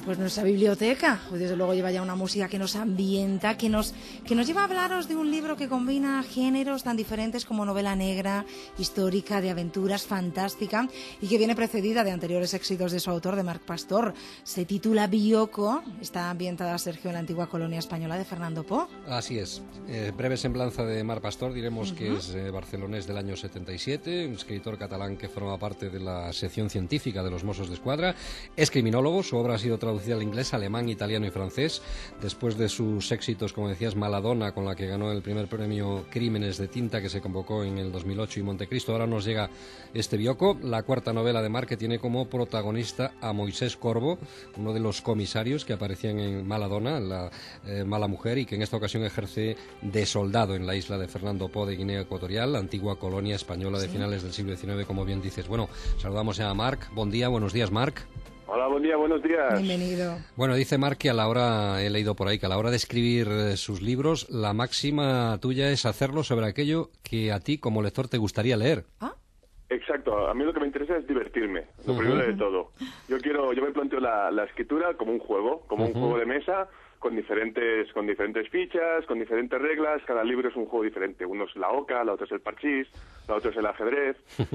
pues nuestra biblioteca. Pues desde luego lleva ya una música que nos ambienta, que nos lleva a hablaros de un libro que combina géneros tan diferentes como novela negra, histórica, de aventuras, fantástica, y que viene precedida de anteriores éxitos de su autor, de Marc Pastor. Se titula Bioko, está ambientada, Sergio, en la antigua colonia española de Fernando Po. Así es. Breve semblanza de Marc Pastor, diremos que es barcelonés del año 77, un escritor catalán que forma parte de la sección científica de los Mossos d'Esquadra. Es criminólogo, su obra ha sido traducida al inglés, alemán, italiano y francés. Después de sus éxitos, como decías, Maladona, con la que ganó el primer premio Crímenes de Tinta, que se convocó en el 2008, y Montecristo, ahora nos llega este Bioko, la cuarta novela de Marc, que tiene como protagonista a Moisés Corbo, uno de los comisarios que aparecían en Maladona, la mala mujer, y que en esta ocasión ejerce de soldado en la isla de Fernando Po de Guinea Ecuatorial, la antigua colonia española de finales del siglo XIX, como bien dices. Bueno, saludamos a Marc. Buen día, buenos días, Marc. Hola, buen día, buenos días. Bienvenido. Bueno, dice Marc que a la hora, he leído por ahí, que a la hora de escribir sus libros, la máxima tuya es hacerlo sobre aquello que a ti como lector te gustaría leer. ¿Ah? Exacto, a mí lo que me interesa es divertirme, lo primero de todo. Yo me planteo la escritura como un juego, un juego de mesa, con diferentes fichas, con diferentes reglas. Cada libro es un juego diferente. Uno es la oca, la otra es el parchís, la otra es el ajedrez,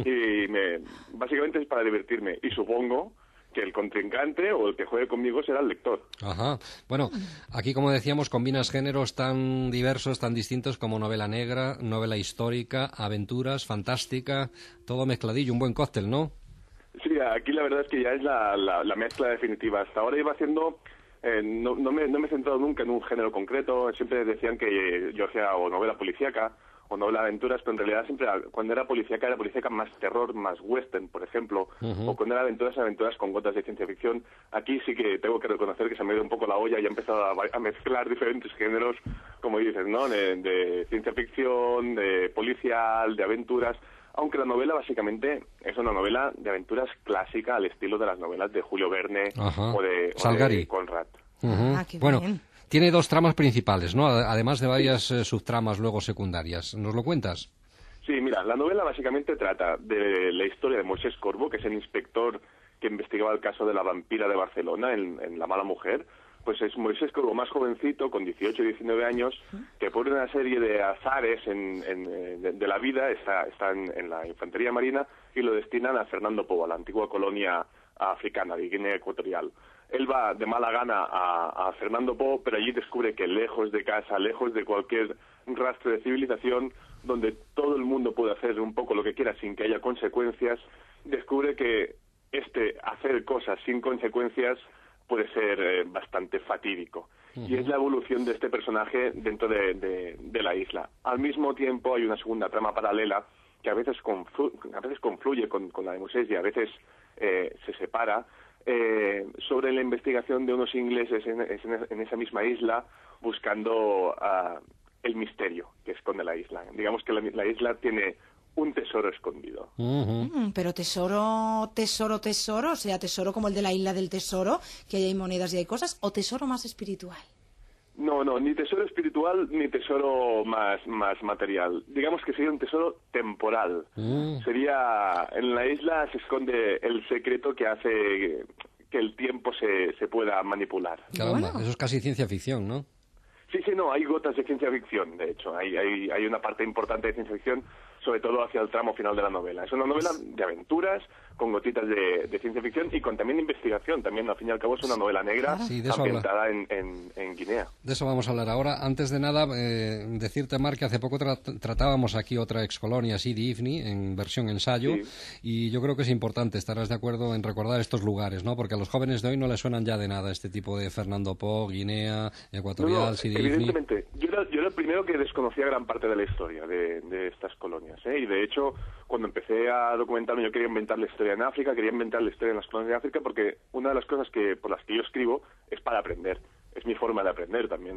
y básicamente es para divertirme. Y supongo que el contrincante o el que juegue conmigo será el lector. Ajá. Bueno, aquí, como decíamos, combinas géneros tan diversos, tan distintos como novela negra, novela histórica, aventuras, fantástica, todo mezcladillo, un buen cóctel, ¿no? Sí, aquí la verdad es que ya es la mezcla definitiva. Hasta ahora iba haciendo... no me he centrado nunca en un género concreto. Siempre decían que yo hacía o novela policíaca o novela de aventuras, pero en realidad siempre cuando era policíaca más terror, más western, por ejemplo, o cuando era aventuras con gotas de ciencia ficción. Aquí sí que tengo que reconocer que se me ha ido un poco la olla y he empezado a mezclar diferentes géneros, como dices, ¿no? De ciencia ficción, de policial, de aventuras, aunque la novela básicamente es una novela de aventuras clásica al estilo de las novelas de Julio Verne o de Conrad. Bueno, tiene dos tramas principales, ¿no? Además de varias subtramas luego secundarias. ¿Nos lo cuentas? Sí, mira, la novela básicamente trata de la historia de Moisés Corbo, que es el inspector que investigaba el caso de la vampira de Barcelona, en La mala mujer. Pues es Moisés Corbo más jovencito, con 18 y 19 años, que por una serie de azares de la vida está en la infantería marina y lo destinan a Fernando Po, a la antigua colonia africana de Guinea Ecuatorial. Él va de mala gana a Fernando Po, pero allí descubre que lejos de casa, lejos de cualquier rastro de civilización, donde todo el mundo puede hacer un poco lo que quiera sin que haya consecuencias, descubre que hacer cosas sin consecuencias puede ser bastante fatídico. Y es la evolución de este personaje dentro de la isla. Al mismo tiempo hay una segunda trama paralela que a veces confluye con la de Moisés y a veces se separa, sobre la investigación de unos ingleses en esa misma isla buscando el misterio que esconde la isla. Digamos que la isla tiene un tesoro escondido. Pero tesoro, o sea, tesoro como el de la isla del tesoro, que ahí hay monedas y hay cosas, o tesoro más espiritual. No, ni tesoro espiritual ni tesoro más material. Digamos que sería un tesoro temporal. Sería, en la isla se esconde el secreto que hace que el tiempo se pueda manipular. Caramba, eso es casi ciencia ficción, ¿no? Sí, no, hay gotas de ciencia ficción, de hecho. Hay una parte importante de ciencia ficción, sobre todo hacia el tramo final de la novela. Es una novela de aventuras, con gotitas de ciencia ficción y con también investigación. También, al fin y al cabo, es una novela negra ambientada en Guinea. De eso vamos a hablar ahora. Antes de nada, decirte, Marc, que hace poco tratábamos aquí otra excolonia, Sidi Ifni, en versión ensayo, y yo creo que es importante, estarás de acuerdo en recordar estos lugares, ¿no? Porque a los jóvenes de hoy no les suenan ya de nada este tipo de Fernando Po, Guinea Ecuatorial, Sidi Ifni. Evidentemente. Yo era el primero que desconocía gran parte de la historia de estas colonias, y de hecho, cuando empecé a documentarme, yo quería inventar la historia en África, quería inventar la historia en las colonias de África, porque una de las cosas por las que yo escribo es para aprender. Es mi forma de aprender también.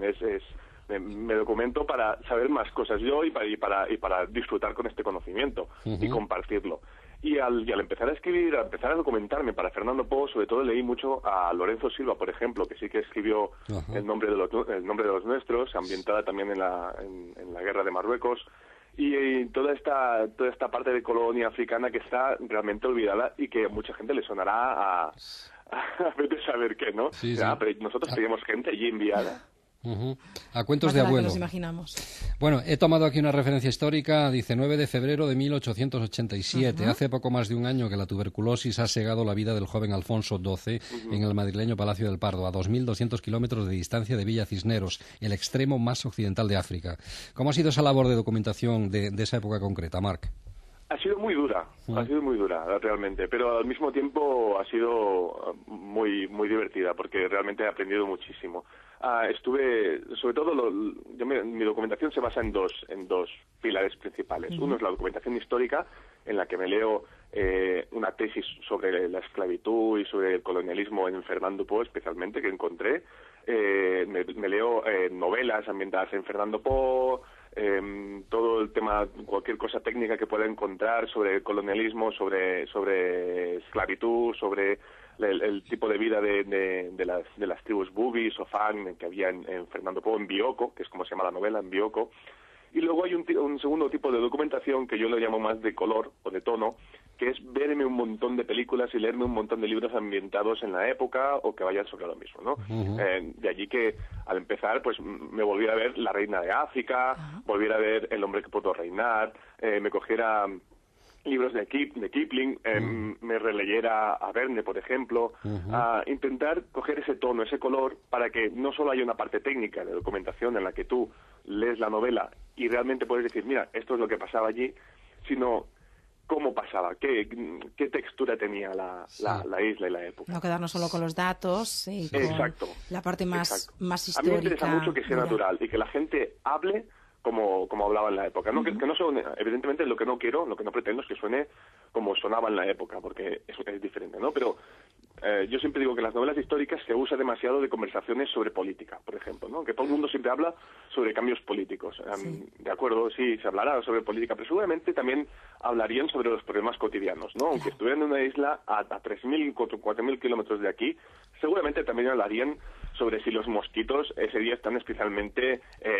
Me documento para saber más cosas yo y para disfrutar con este conocimiento y compartirlo. Y al empezar a escribir, a empezar a documentarme para Fernando Po, sobre todo leí mucho a Lorenzo Silva, por ejemplo, que sí que escribió El nombre de los nuestros, ambientada también en la guerra de Marruecos. Y toda esta parte de colonia africana que está realmente olvidada y que a mucha gente le sonará vete a saber qué, ¿no? Sí, pero nosotros teníamos gente allí enviada. A cuentos de abuelo. Nos imaginamos. Bueno, he tomado aquí una referencia histórica, 19 de febrero de 1887. Hace poco más de un año que la tuberculosis ha segado la vida del joven Alfonso XII en el madrileño Palacio del Pardo, a 2.200 kilómetros de distancia de Villa Cisneros, el extremo más occidental de África. ¿Cómo ha sido esa labor de documentación de esa época concreta, Marc? Ha sido muy dura realmente, pero al mismo tiempo ha sido muy divertida porque realmente he aprendido muchísimo. Estuve, sobre todo, mi documentación se basa en dos pilares principales. Uno es la documentación histórica, en la que me leo una tesis sobre la esclavitud y sobre el colonialismo en Fernando Po, especialmente, que encontré. Me leo novelas ambientadas en Fernando Po, todo el tema, cualquier cosa técnica que pueda encontrar sobre el colonialismo, sobre esclavitud, sobre el tipo de vida de las tribus Bubis o Fang que había en Fernando Po, en Bioko, que es como se llama la novela, en Bioko. Y luego hay un segundo tipo de documentación que yo lo llamo más de color o de tono, que es verme un montón de películas y leerme un montón de libros ambientados en la época o que vayan sobre lo mismo, ¿no? De allí que, al empezar, pues me volviera a ver La Reina de África, volviera a ver El Hombre que pudo reinar, me cogiera libros de Kipling, me releyera a Verne, por ejemplo, a intentar coger ese tono, ese color, para que no solo haya una parte técnica de documentación en la que tú lees la novela y realmente puedes decir, mira, esto es lo que pasaba allí, sino cómo pasaba, qué textura tenía la isla y la época. No quedarnos solo con los datos y con la parte más histórica. A mí me interesa mucho que sea natural y que la gente hable como hablaba en la época. No, que no suene, evidentemente lo que no pretendo es que suene como sonaba en la época, porque es diferente, ¿no? Pero yo siempre digo que en las novelas históricas se usa demasiado de conversaciones sobre política, por ejemplo, ¿no? Que todo el mundo siempre habla sobre cambios políticos. De acuerdo, sí, se hablará sobre política, pero seguramente también hablarían sobre los problemas cotidianos, ¿no? Aunque estuvieran en una isla a 3.000, 4.000 kilómetros de aquí, seguramente también hablarían sobre si los mosquitos ese día están especialmente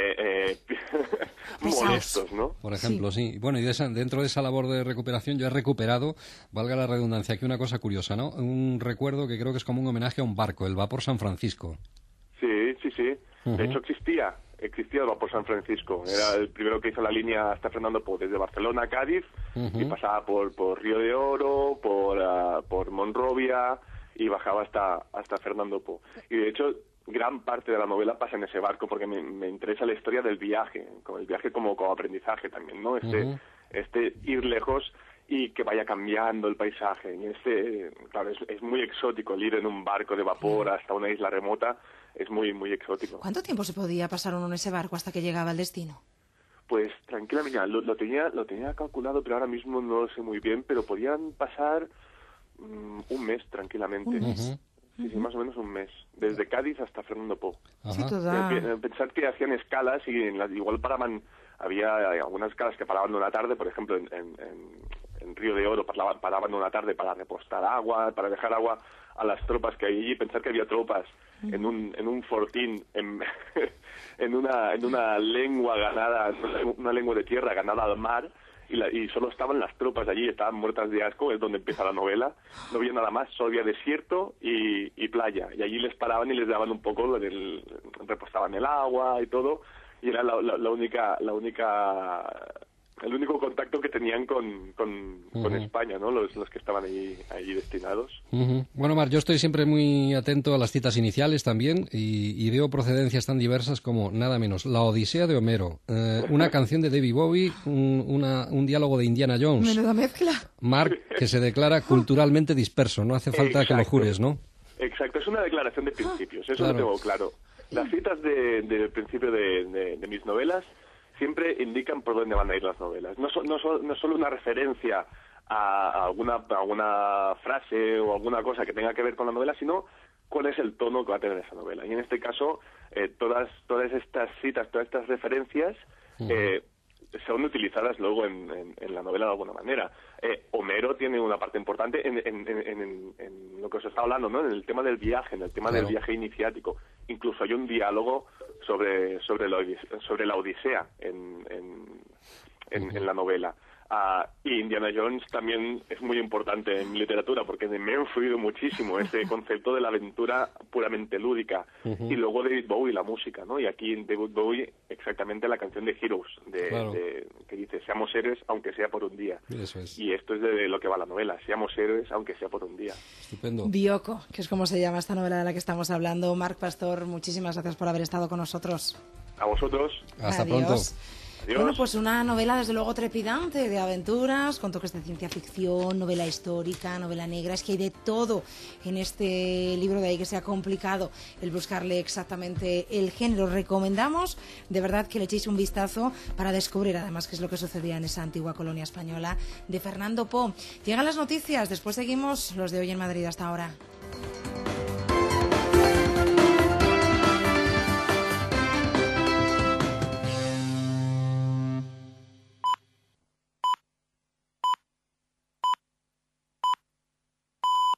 molestos, ¿no? Por ejemplo, sí. Bueno, y dentro de esa labor de recuperación yo he recuperado, valga la redundancia, aquí una cosa curiosa, ¿no? Un recuerdo que creo que es como un homenaje a un barco, el Vapor San Francisco. Sí. De hecho existía el Vapor San Francisco. Era el primero que hizo la línea hasta Fernando Po, desde Barcelona a Cádiz, y pasaba por Río de Oro, por Monrovia, y bajaba hasta Fernando Po. Y de hecho, gran parte de la novela pasa en ese barco porque me interesa la historia del viaje, como aprendizaje también, ¿no? Este ir lejos y que vaya cambiando el paisaje. Y claro, es muy exótico el ir en un barco de vapor hasta una isla remota, es muy, muy exótico. ¿Cuánto tiempo se podía pasar uno en ese barco hasta que llegaba al destino? Pues tranquilamente, lo tenía calculado, pero ahora mismo no lo sé muy bien, pero podían pasar un mes tranquilamente. ¿Un mes? Sí, más o menos un mes. Desde Cádiz hasta Fernando Po. Sí, pensar que hacían escalas y igual paraban, había algunas escalas que paraban una tarde, por ejemplo, en Río de Oro paraban una tarde para repostar agua, para dejar agua a las tropas que hay allí. Pensar que había tropas en un fortín, en una lengua ganada, una lengua de tierra ganada al mar, y solo estaban las tropas allí, estaban muertas de asco, es donde empieza la novela. No había nada más, solo había desierto y playa. Y allí les paraban y les daban un poco, repostaban el agua y todo, y era el único contacto que tenían con España, ¿no? Los que estaban allí destinados. Bueno, Marc, yo estoy siempre muy atento a las citas iniciales también y veo procedencias tan diversas como, nada menos, La Odisea de Homero, una canción de David Bowie, un diálogo de Indiana Jones. Menuda mezcla. Marc, que se declara culturalmente disperso, no hace falta que lo jures, ¿no? Exacto, es una declaración de principios, eso lo tengo claro. Las citas del principio de mis novelas siempre indican por dónde van a ir las novelas. No solo una referencia a alguna frase o alguna cosa que tenga que ver con la novela, sino cuál es el tono que va a tener esa novela. Y en este caso, todas estas citas, todas estas referencias son utilizadas luego en la novela de alguna manera. Homero tiene una parte importante en lo que os está hablando, ¿no? En el tema del viaje, en el tema del viaje iniciático. Incluso hay un diálogo sobre la Odisea en la novela. Y Indiana Jones también es muy importante en literatura porque me ha influido muchísimo ese concepto de la aventura puramente lúdica. Y luego David Bowie, la música, ¿no? Y aquí en David Bowie exactamente la canción de Heroes, que dice, seamos héroes aunque sea por un día. Eso es. Y esto es de lo que va la novela, seamos héroes aunque sea por un día. Estupendo. Bioko, que es como se llama esta novela de la que estamos hablando. Marc Pastor, muchísimas gracias por haber estado con nosotros. A vosotros. Hasta Adiós. pronto. Adiós. Bueno, pues una novela desde luego trepidante, de aventuras, con toques de ciencia ficción, novela histórica, novela negra. Es que hay de todo en este libro, de ahí que sea complicado el buscarle exactamente el género. Recomendamos de verdad que le echéis un vistazo para descubrir además qué es lo que sucedía en esa antigua colonia española de Fernando Po. Llegan las noticias, después seguimos los de Hoy en Madrid. Hasta ahora.